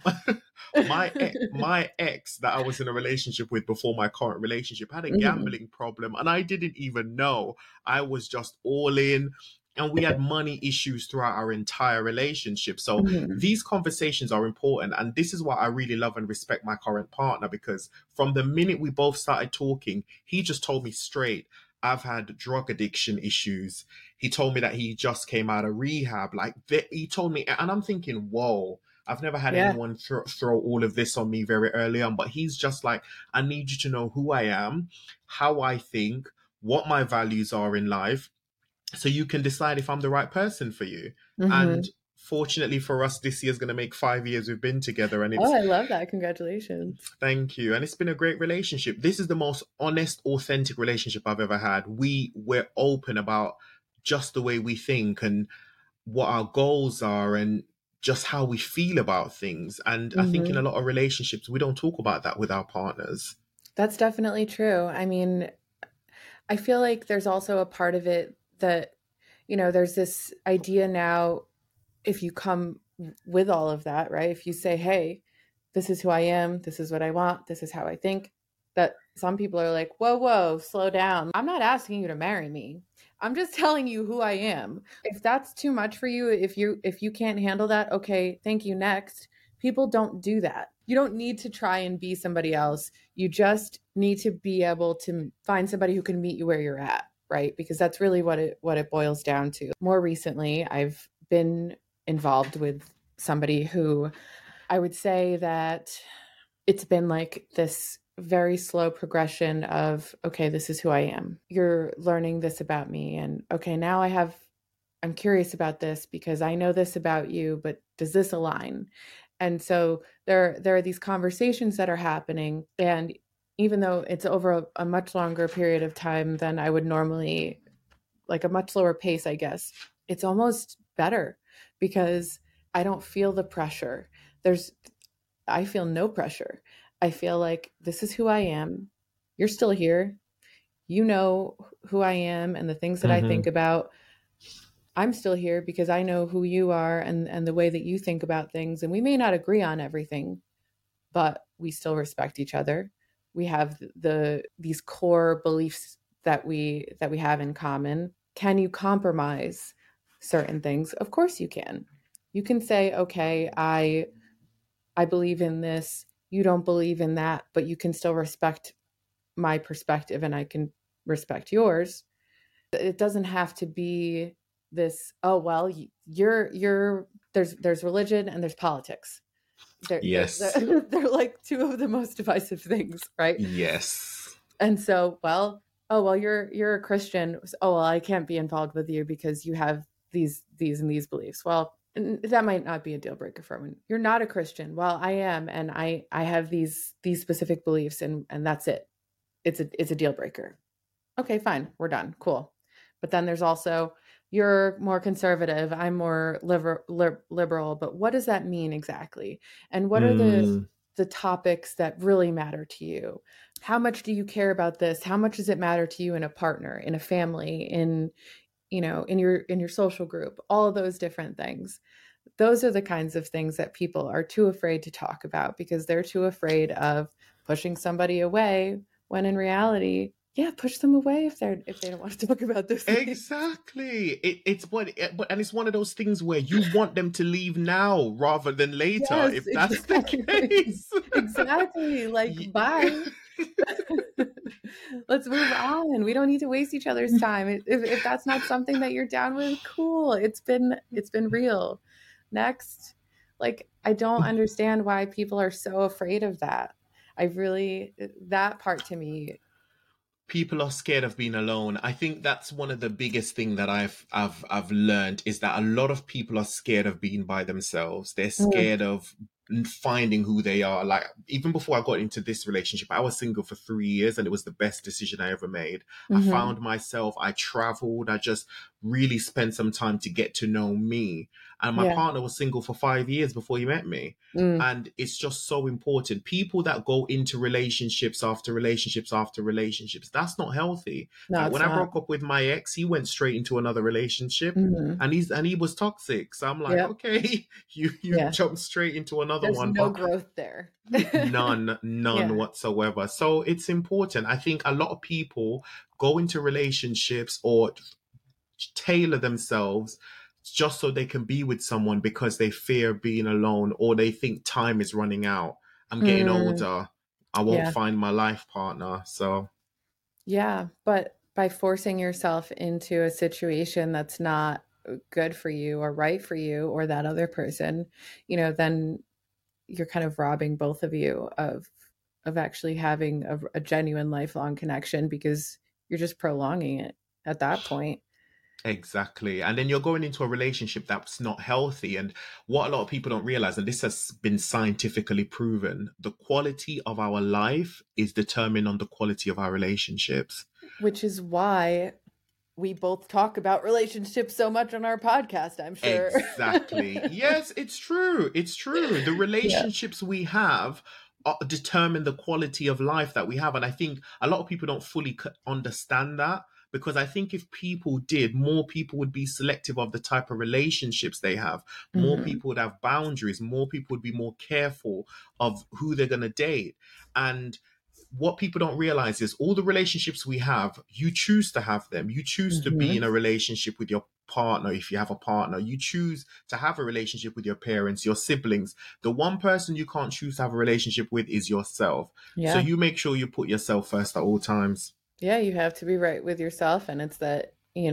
My ex that I was in a relationship with before my current relationship had a Hmm. gambling problem, and I didn't even know. I was just all in, and we had money issues throughout our entire relationship. So Hmm. these conversations are important, and this is why I really love and respect my current partner, because from the minute we both started talking, he just told me straight, I've had drug addiction issues. He told me that he just came out of rehab. He told me, and I'm thinking, whoa, I've never had Yeah. anyone throw all of this on me very early on. But he's just like, I need you to know who I am, how I think, what my values are in life, so you can decide if I'm the right person for you. And Hmm. fortunately for us, this year's going to make 5 years we've been together, and Oh, it's I love that. Congratulations. thank you. And it's been a great relationship. This is the most honest, authentic relationship I've ever had. We're open about just the way we think and what our goals are and just how we feel about things. And I think in a Hmm. lot of relationships, we don't talk about that with our partners. That's definitely true. I mean, I feel like there's also a part of it that, there's this idea now, if you come with all of that, right? If you say, hey, this is who I am, this is what I want, this is how I think, that some people are like, whoa, whoa, slow down. I'm not asking you to marry me. I'm just telling you who I am. If that's too much for you, if you can't handle that, okay, thank you, next. People don't do that. You don't need to try and be somebody else. You just need to be able to find somebody who can meet you where you're at, right? Because that's really what it boils down to. More recently, I've been involved with somebody who, I would say that it's been like this very slow progression of, okay, this is who I am. You're learning this about me. And okay, now I'm curious about this because I know this about you, but does this align? And so there are these conversations that are happening. And even though it's over a much longer period of time than I would normally, like a much slower pace, I guess, it's almost better because I don't feel the pressure. There's I feel no pressure. I feel like this is who I am. You're still here. You know who I am and the things that I think Mm-hmm. about. I'm still here because I know who you are and the way that you think about things. And we may not agree on everything, but we still respect each other. We have these core beliefs that we have in common. Can you compromise certain things? Of course you can. You can say, okay, I believe in this, you don't believe in that, but you can still respect my perspective and I can respect yours. It doesn't have to be this, oh well, you're there's religion and there's politics. Yes. They're like two of the most divisive things, right? Yes. And so, well, oh well, you're a Christian. Oh well, I can't be involved with you because you have these and these beliefs. Well, that might not be a deal breaker for me. You're not a Christian. Well, I am, and I have these specific beliefs, and that's it. It's a deal breaker. Okay, fine, we're done. Cool. But then there's also, you're more conservative, I'm more liberal, but what does that mean exactly? And what are Mm. the topics that really matter to you? How much do you care about this? How much does it matter to you in a partner, in a family, in in your social group? All of those different things. Those are the kinds of things that people are too afraid to talk about because they're too afraid of pushing somebody away when in reality, yeah, push them away if they don't want to talk about those things. Exactly. And it's one of those things where you want them to leave now rather than later, Yes, if that's the exactly. case. Exactly. Like, Ye- bye. Let's move on. We don't need to waste each other's time. If that's not something that you're down with, cool. It's been real. Next. Like, I don't understand why people are so afraid of that. I really, that part to me. People are scared of being alone. I think that's one of the biggest thing that I've learned is that a lot of people are scared of being by themselves. They're Mm, scared of finding who they are. Like even before I got into this relationship, I was single for 3 years and it was the best decision I ever made. I mhm. found myself, I traveled, I just really spent some time to get to know me. And my Yeah. partner was single for 5 years before he met me. Mm, And it's just so important. People that go into relationships after relationships after relationships, that's not healthy. no, Like when it's I not. broke up with my ex, he went straight into another relationship Mhm. and he was toxic. So I'm like, Yep. okay, you Yeah. jumped straight into another There's one, no but growth there. none Yeah. whatsoever. So it's important. I think a lot of people go into relationships or tailor themselves just so they can be with someone because they fear being alone or they think time is running out. I'm getting Mm, older. I won't yeah. find my life partner. So Yeah, but by forcing yourself into a situation that's not good for you or right for you or that other person, then you're kind of robbing both of you of actually having a genuine lifelong connection because you're just prolonging it at that point. exactly. And then you're going into a relationship that's not healthy. And what a lot of people don't realize, and this has been scientifically proven, the quality of our life is determined on the quality of our relationships. Which is why we both talk about relationships so much on our podcast, I'm sure. Exactly. Yes, it's true. It's true. The Yeah. relationships we have determine the quality of life that we have. And I think a lot of people don't fully understand that because I think if people did, more people would be selective of the type of relationships they have. More Hmm. people would have boundaries. More people would be more careful of who they're going to date. And what people don't realize is all the relationships we have, you choose to have them. You choose to be Hmm. in a relationship with your partner if you have a partner. You choose to have a relationship with your parents, your siblings. The one person you can't choose to have a relationship with is yourself. So Yeah. you make sure you put yourself first at all times. Yeah, you have to be right with yourself. And it's that,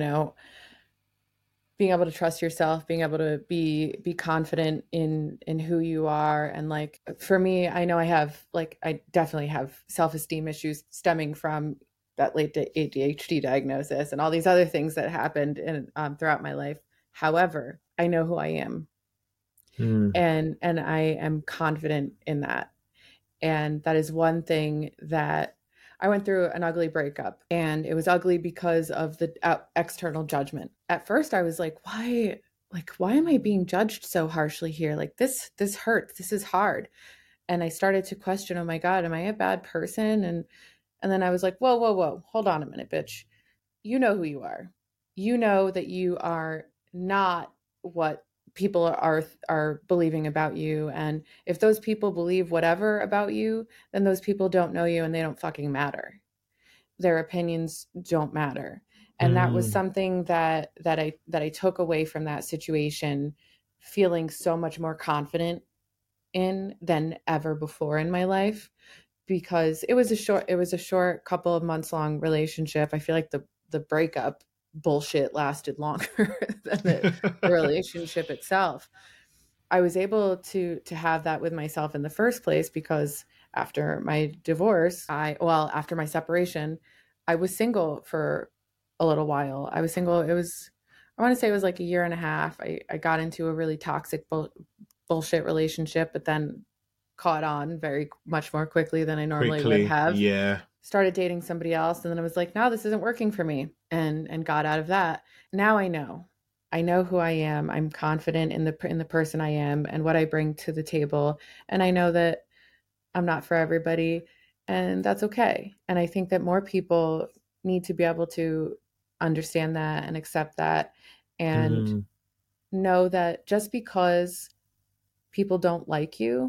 being able to trust yourself, being able to be confident in who you are. And like for me, I know I definitely have self-esteem issues stemming from that late ADHD diagnosis and all these other things that happened throughout my life. However, I know who I am, Mm. and I am confident in that. And that is one thing that I went through an ugly breakup, and it was ugly because of the external judgment. At first I was like, why am I being judged so harshly here? Like this hurts. This is hard. And I started to question, oh my God, am I a bad person? And then I was like, whoa, whoa, whoa, hold on a minute, bitch. You know who you are. You know that you are not what people are believing about you. And if those people believe whatever about you, then those people don't know you and they don't fucking matter. Their opinions don't matter. And that was Mm. something that I took away from that situation, feeling so much more confident in than ever before in my life, because it was a short couple of months long relationship. I feel like the breakup bullshit lasted longer than the relationship itself. I was able to have that with myself in the first place because after my divorce, after my separation, I was single for a little while. I was single. I want to say it was like a year and a half. I got into a really toxic bullshit relationship, but then caught on very much more quickly than I normally would Quickly, have. yeah. Started dating somebody else, and then I was like, no, this isn't working for me, and got out of that. Now I know. I know who I am. I'm confident in the person I am and what I bring to the table, and I know that I'm not for everybody, and that's okay. And I think that more people need to be able to understand that and accept that, and Mm. know that just because people don't like you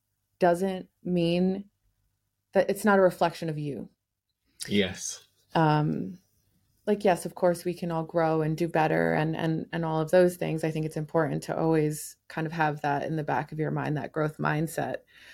doesn't mean that it's not a reflection of you. Yes. Um, like, yes, of course, we can all grow and do better, and all of those things. I think it's important to always kind of have that in the back of your mind, that growth mindset.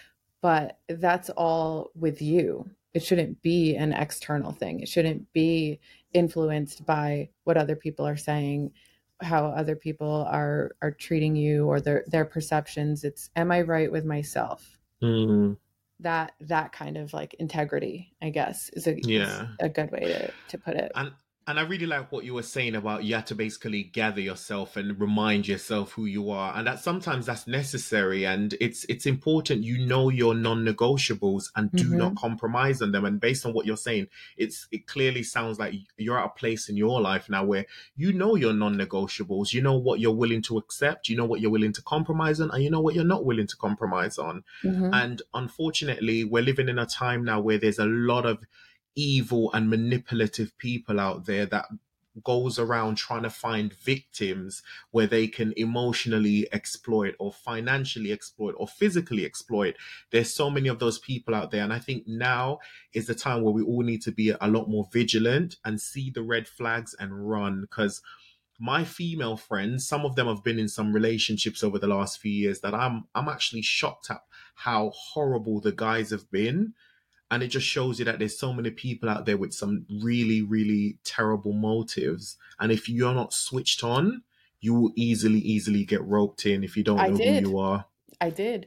But that's all with you. It shouldn't be an external thing. It shouldn't be influenced by what other people are saying, how other people are treating you, or their perceptions. It's, am I right with myself? Mm. That kind of like integrity, I guess, is Yeah. a good way to put it. And and I really like what you were saying about you have to basically gather yourself and remind yourself who you are, and that sometimes that's necessary, and it's important you know your non-negotiables and do not Mm-hmm. compromise on them. And based on what you're saying, it clearly sounds like you're at a place in your life now where you know your non-negotiables, you know what you're willing to accept, you know what you're willing to compromise on, and you know what you're not willing to compromise on. Mm-hmm. And unfortunately, we're living in a time now where there's a lot of evil and manipulative people out there that goes around trying to find victims where they can emotionally exploit or financially exploit or physically exploit. There's so many of those people out there. And I think now is the time where we all need to be a lot more vigilant and see the red flags and run. Because my female friends, some of them have been in some relationships over the last few years that I'm actually shocked at how horrible the guys have been. And it just shows you that there's so many people out there with some really, really terrible motives. And if you're not switched on, you will easily get roped in if you don't I know who did. you are. I did.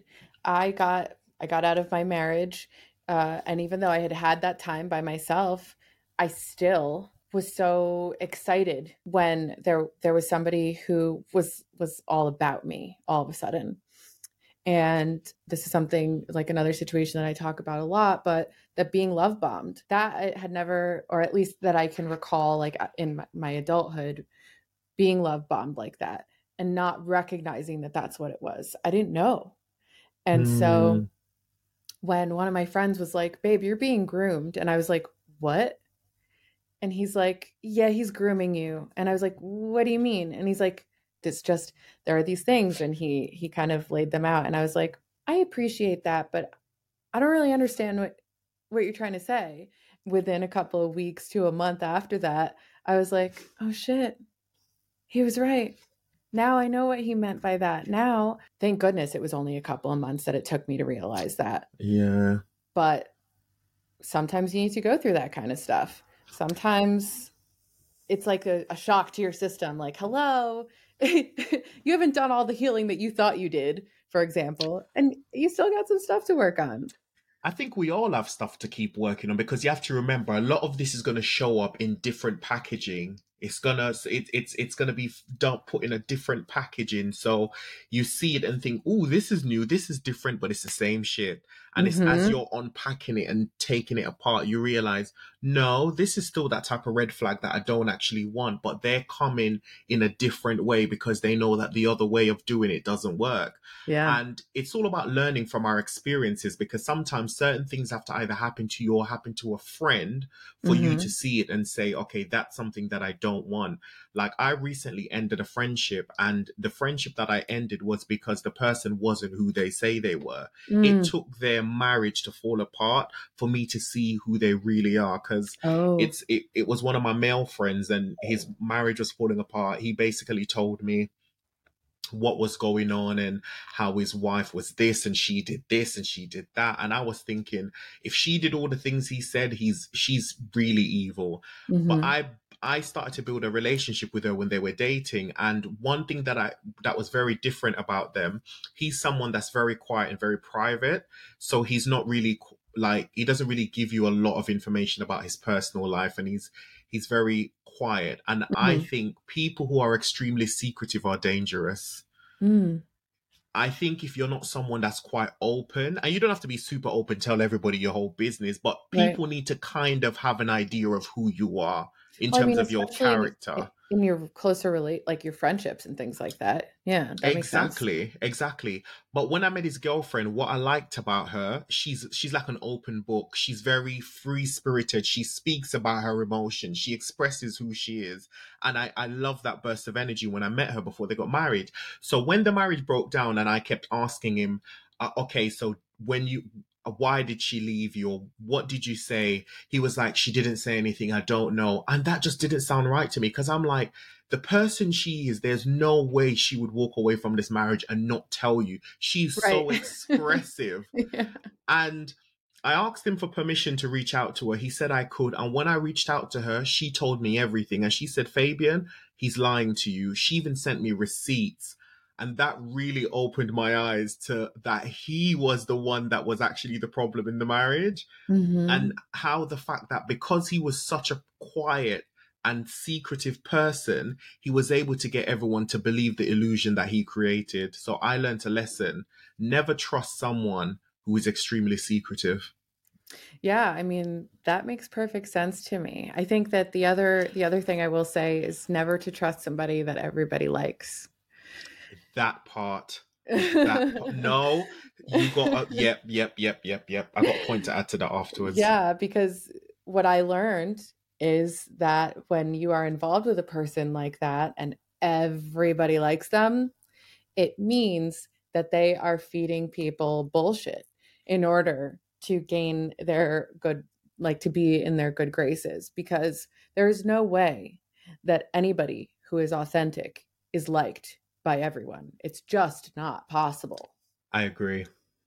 I got out of my marriage, and even though I had had that time by myself, I still was so excited when there was somebody who was all about me all of a sudden. And this is something like another situation that I talk about a lot, but that being love bombed, that I had never, or at least that I can recall, like in my adulthood, being love bombed like that and not recognizing that that's what it was. I didn't know. And so Mm. when one of my friends was like, babe, you're being groomed. And I was like, what? And he's like, yeah, he's grooming you. And I was like, what do you mean? And he's like, it's just, there are these things. And he kind of laid them out. And I was like, I appreciate that, but I don't really understand what you're trying to say. Within a couple of weeks to a month after that, I was like, oh shit, he was right. Now I know what he meant by that. Now, thank goodness it was only a couple of months that it took me to realize that. Yeah. But sometimes you need to go through that kind of stuff. Sometimes it's like a shock to your system, like, hello, you haven't done all the healing that you thought you did, for example, and you still got some stuff to work on. I think we all have stuff to keep working on because you have to remember a lot of this is going to show up in different packaging It's gonna be done, put in a different packaging. So you see it and think, oh, this is new, this is different, but it's the same shit. And it's as Mm-hmm. you're unpacking it and taking it apart, you realize, no, this is still that type of red flag that I don't actually want, but they're coming in a different way because they know that the other way of doing it doesn't work. Yeah. And it's all about learning from our experiences, because sometimes certain things have to either happen to you or happen to a friend for you to Mm-hmm. see it and say, okay, that's something that I don't want. Like, I recently ended a friendship, and the friendship that I ended was because the person wasn't who they say they were. It Mm. took their marriage to fall apart for me to see who they really are. Because Oh. it was one of my male friends, and his marriage was falling apart. He basically told me what was going on and how his wife was this and she did this and she did that. And I was thinking, if she did all the things he said, she's really evil. But Mm-hmm. I started to build a relationship with her when they were dating. And one thing that was very different about them, he's someone that's very quiet and very private. So he's not really like, he doesn't really give you a lot of information about his personal life, and he's very quiet. And I Mm-hmm. think people who are extremely secretive are dangerous. Mm. I think if you're not someone that's quite open, and you don't have to be super open, tell everybody your whole business, but Right. people need to kind of have an idea of who you are in Well, I terms mean, of your especially character. in your closer like your friendships and things like that. Yeah, that makes sense. Exactly, exactly. But when I met his girlfriend, what I liked about her, she's like an open book. She's very free spirited. She speaks about her emotions. She expresses who she is. And I love that burst of energy when I met her before they got married. So when the marriage broke down and I kept asking him, okay, so when you why did she leave you, or what did you say? He was like, she didn't say anything, I don't know. And that just didn't sound right to me, because I'm like, the person she is, there's no way she would walk away from this marriage and not tell you. She's Right. so expressive. Yeah. And I asked him for permission to reach out to her. He said I could. And when I reached out to her, she told me everything. And she said, Fabian, he's lying to you. She even sent me receipts. And that really opened my eyes to that he was the one that was actually the problem in the marriage. Mm-hmm. And how the fact that because he was such a quiet and secretive person, he was able to get everyone to believe the illusion that he created. So I learned a lesson: never trust someone who is extremely secretive. Yeah, I mean, that makes perfect sense to me. I think that the other thing I will say is never to trust somebody that everybody likes. That part, that part. No, you got, yep. I got a point to add to that afterwards. Yeah, because what I learned is that when you are involved with a person like that and everybody likes them, it means that they are feeding people bullshit in order to gain their good, like to be in their good graces, because there is no way that anybody who is authentic is liked by everyone. It's just not possible. I agree.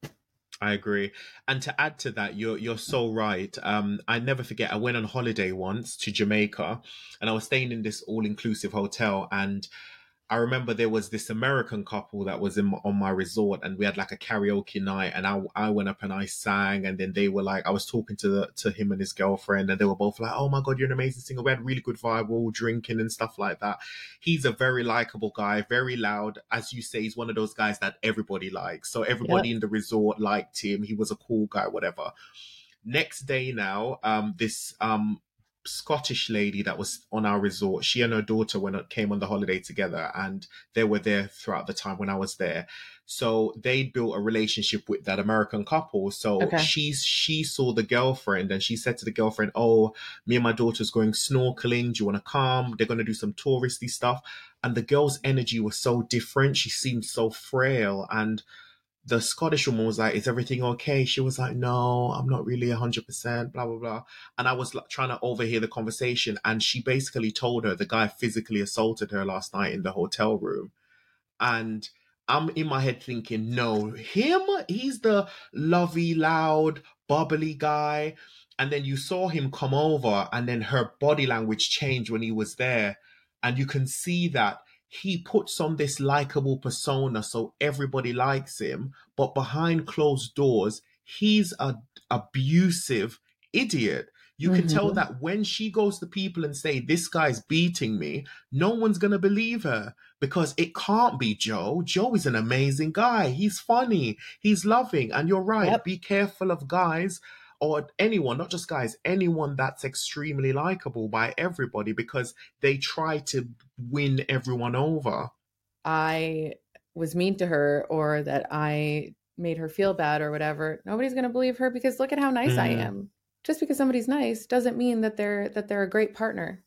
I agree. And to add to that, you're so right. I never forget, I went on holiday once to Jamaica, and I was staying in this all inclusive hotel, and I remember there was this American couple that was on my resort, and we had like a karaoke night, and I went up and I sang, and then they were like, I was talking to him and his girlfriend, and they were both like, oh my God, you're an amazing singer. We had a really good vibe, we were all drinking and stuff like that. He's a very likable guy, very loud. As you say, he's one of those guys that everybody likes. So everybody Yep. in the resort liked him. He was a cool guy, whatever. Next day now, this Scottish lady that was on our resort, she and her daughter came on the holiday together, and they were there throughout the time when I was there. So they built a relationship with that American couple. So Okay. she saw the girlfriend, and she said to the girlfriend, oh, me and my daughter's going snorkeling. Do you want to come? They're going to do some touristy stuff. And the girl's energy was so different. She seemed so frail, and the Scottish woman was like, is everything okay? She was like, no, I'm not really 100%, blah, blah, blah. And I was like, trying to overhear the conversation. And she basically told her the guy physically assaulted her last night in the hotel room. And I'm in my head thinking, no, him? He's the lovey, loud, bubbly guy. And then you saw him come over, and then her body language changed when he was there. And you can see that he puts on this likable persona so everybody likes him. But behind closed doors, he's a abusive idiot. You can tell that when she goes to people and say, this guy's beating me, no one's going to believe her because it can't be Joe. Joe is an amazing guy. He's funny. He's loving. And you're right. Yep. Be careful of guys or anyone, not just guys, anyone that's extremely likable by everybody because they try to win everyone over. I was mean to her or that I made her feel bad or whatever, nobody's going to believe her because look at how nice I Mm, am. Just because somebody's nice doesn't mean that they're a great partner.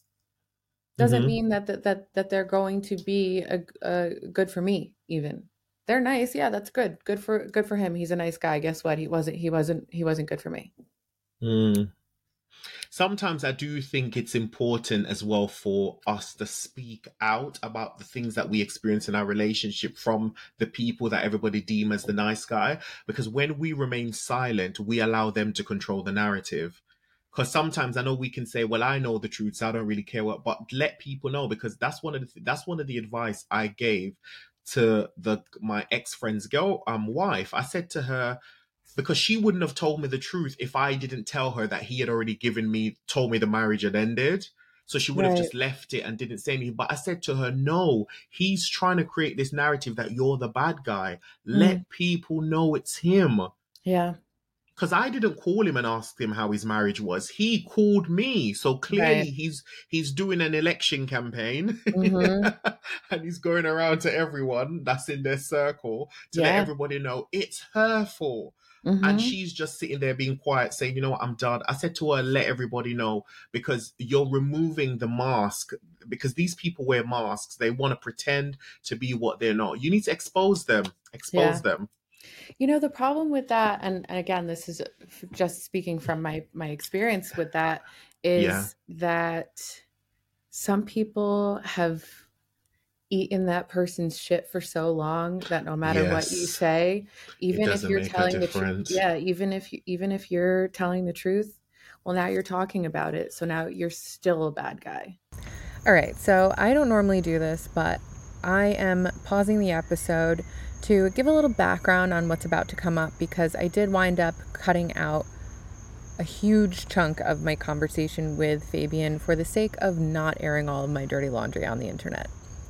Doesn't hmm mean that they're going to be a good for me even. They're nice. Yeah, that's good. Good for him. He's a nice guy. Guess what? He wasn't good for me. mm. Sometimes I do think it's important as well for us to speak out about the things that we experience in our relationship from the people that everybody deem as the nice guy. Because when we remain silent, we allow them to control the narrative. Because sometimes I know we can say, "Well, I know the truth, so I don't really care what." But let people know because that's one of the advice I gave to the my ex friend's girl wife. I said to her, because she wouldn't have told me the truth if I didn't tell her that he had already told me the marriage had ended. So she would have Right. just left it and didn't say anything. But I said to her, no, he's trying to create this narrative that you're the bad guy. Mm, Let people know it's him. yeah. Because I didn't call him and ask him how his marriage was. He called me. So clearly Right. he's doing an election campaign Mm-hmm. and he's going around to everyone that's in their circle to let Yeah. everybody know it's her fault. And Mm-hmm. she's just sitting there being quiet, saying, you know what, I'm done. I said to her, let everybody know because you're removing the mask. Because these people wear masks. They want to pretend to be what they're not. You need to expose them. Expose Yeah. them. The problem with that, and again, this is just speaking from my experience with that, Yeah. is that some people have eaten that person's shit for so long that no matter what you Yes. say, It even if doesn't you're make a telling the truth, difference. yeah, even if you're telling the truth, well, now you're talking about it, so now you're still a bad guy. All right, so I don't normally do this, but I am pausing the episode to give a little background on what's about to come up because I did wind up cutting out a huge chunk of my conversation with Fabian for the sake of not airing all of my dirty laundry on the internet.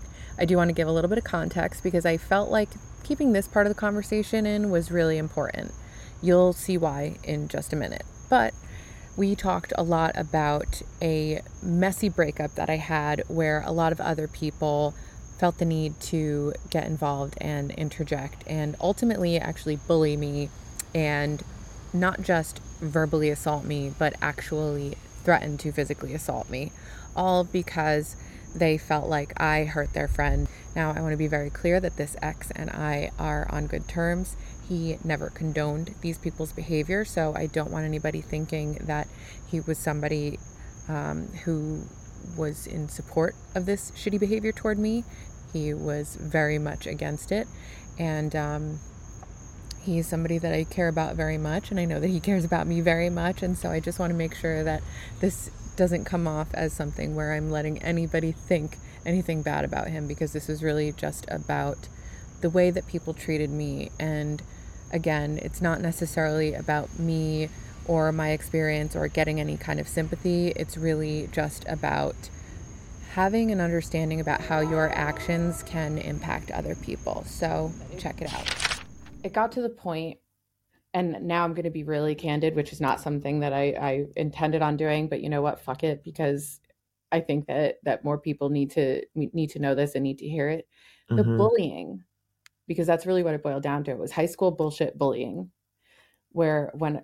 I do want to give a little bit of context because I felt like keeping this part of the conversation in was really important. You'll see why in just a minute. But we talked a lot about a messy breakup that I had where a lot of other people felt the need to get involved and interject and ultimately actually bully me and not just verbally assault me, but actually threaten to physically assault me, all because they felt like I hurt their friend. Now, I want to be very clear that this ex and I are on good terms. He never condoned these people's behavior, so I don't want anybody thinking that he was somebody who was in support of this shitty behavior toward me. He was very much against it, and he's somebody that I care about very much, and I know that he cares about me very much, and so I just want to make sure that this doesn't come off as something where I'm letting anybody think anything bad about him, because this is really just about the way that people treated me. And again, it's not necessarily about me or my experience or getting any kind of sympathy. It's really just about having an understanding about how your actions can impact other people. So check it out. It got to the point, and now I'm going to be really candid, which is not something that I intended on doing, but you know what? Fuck it, because I think that more people need to know this and need to hear it. The hmm bullying, because that's really what it boiled down to. It was high school bullshit bullying, where when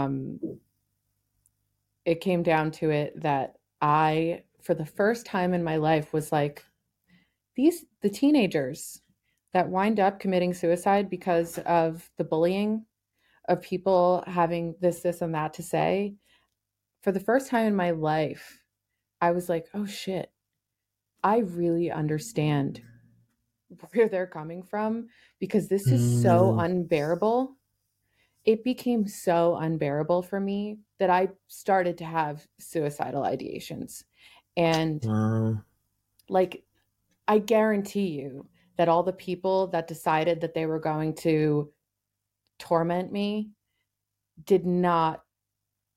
it came down to it, that I, for the first time in my life, was like, the teenagers that wind up committing suicide because of the bullying of people having this and that to say, for the first time in my life, I was like, oh shit, I really understand where they're coming from, because this is so Mm, unbearable. It became so unbearable for me that I started to have suicidal ideations. And wow. like, I guarantee you that all the people that decided that they were going to torment me did not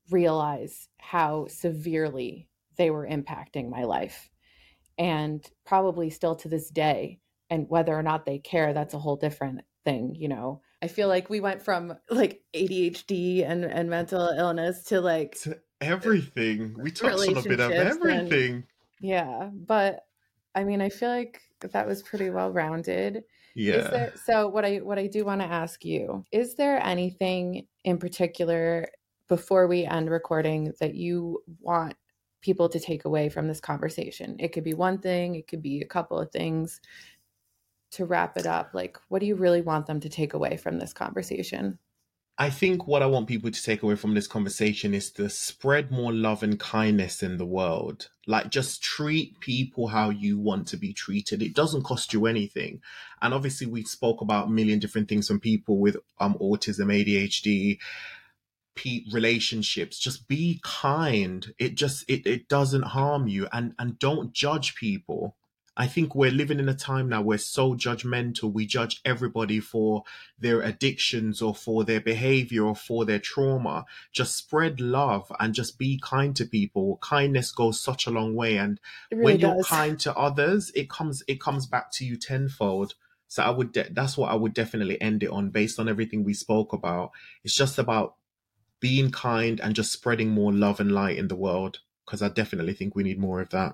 realize how severely they were impacting my life, and probably still to this day. And whether or not they care, that's a whole different thing. You know, I feel like we went from like ADHD and mental illness to like To everything. We touched on a bit of relationships everything. yeah, but I mean, I feel like that was pretty well rounded. Yeah. So what I do want to ask you, is there anything in particular before we end recording that you want people to take away from this conversation? It could be one thing, it could be a couple of things. To wrap it up, like, what do you really want them to take away from this conversation? I think what I want people to take away from this conversation is to spread more love and kindness in the world. Like, just treat people how you want to be treated. It doesn't cost you anything. And obviously, we spoke about a million different things from people with autism, ADHD, relationships. Just be kind. It doesn't harm you, and don't judge people. I think we're living in a time now where so judgmental. We judge everybody for their addictions or for their behavior or for their trauma. Just spread love and just be kind to people. Kindness goes such a long way. And It really when you're does. kind to others, it comes back to you tenfold. So that's what I would definitely end it on, based on everything we spoke about. It's just about being kind and just spreading more love and light in the world, because I definitely think we need more of that.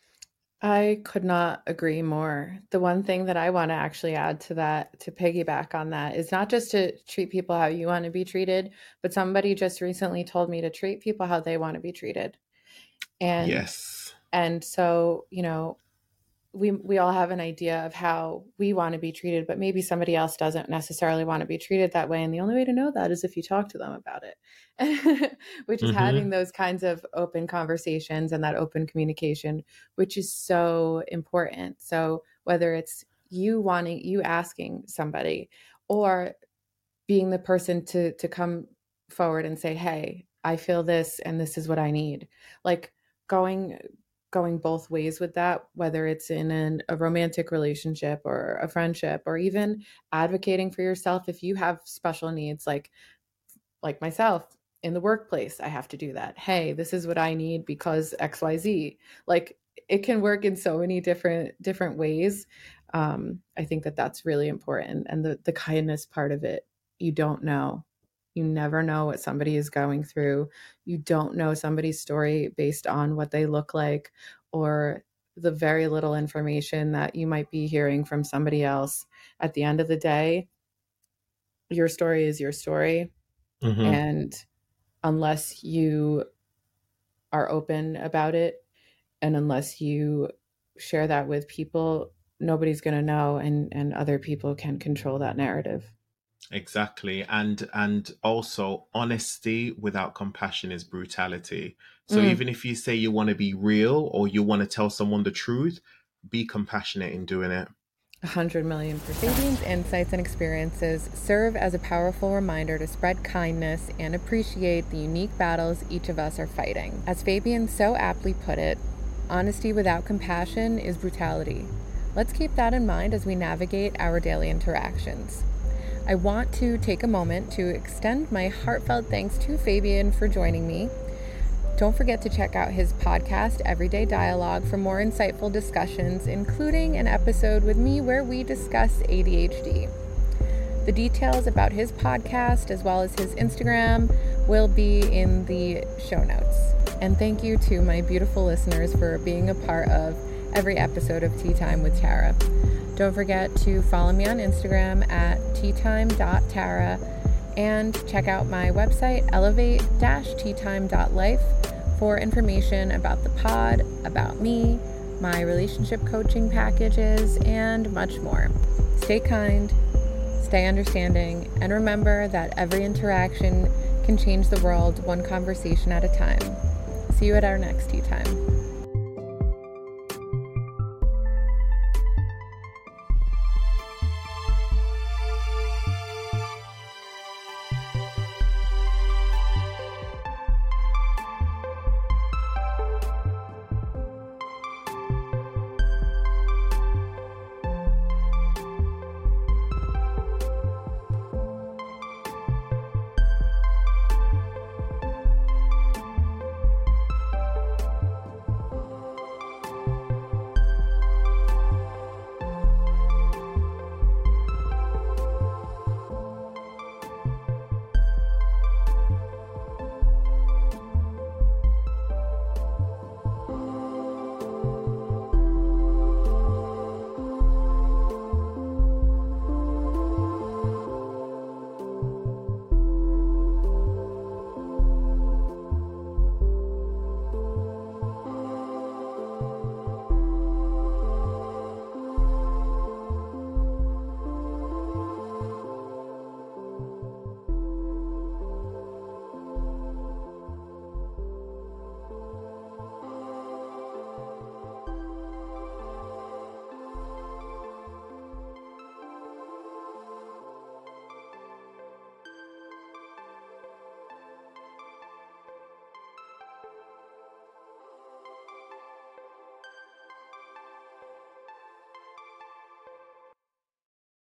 I could not agree more. The one thing that I want to actually add to that, to piggyback on that, is not just to treat people how you want to be treated, but somebody just recently told me to treat people how they want to be treated. Yes. And so, you know, we all have an idea of how we want to be treated, but maybe somebody else doesn't necessarily want to be treated that way. And the only way to know that is if you talk to them about it, which is having those kinds of open conversations and that open communication, which is so important. So whether it's you asking somebody, or being the person to come forward and say, hey, I feel this and this is what I need. Like going both ways with that, whether it's in a romantic relationship or a friendship, or even advocating for yourself if you have special needs, like myself in the workplace, I have to do that. Hey, this is what I need because XYZ. Like, it can work in so many different ways. I think that that's really important. And the kindness part of it, you don't know. You never know what somebody is going through. You don't know somebody's story based on what they look like, or the very little information that you might be hearing from somebody else. At the end of the day, your story is your story. And unless you are open about it, and unless you share that with people, nobody's going to know, and other people can control that narrative. Exactly. And also, honesty without compassion is brutality. So even if you say you want to be real or you want to tell someone the truth, be compassionate in doing it. 100 million%. Fabian's insights and experiences serve as a powerful reminder to spread kindness and appreciate the unique battles each of us are fighting. As Fabian so aptly put it, honesty without compassion is brutality. Let's keep that in mind as we navigate our daily interactions. I want to take a moment to extend my heartfelt thanks to Fabian for joining me. Don't forget to check out his podcast, Everyday Dialogue, for more insightful discussions, including an episode with me where we discuss ADHD. The details about his podcast, as well as his Instagram, will be in the show notes. And thank you to my beautiful listeners for being a part of every episode of Tea Time with Tara. Don't forget to follow me on Instagram at teatime.tara, and check out my website, elevate-teatime.life, for information about the pod, about me, my relationship coaching packages, and much more. Stay kind, stay understanding, and remember that every interaction can change the world one conversation at a time. See you at our next Tea Time.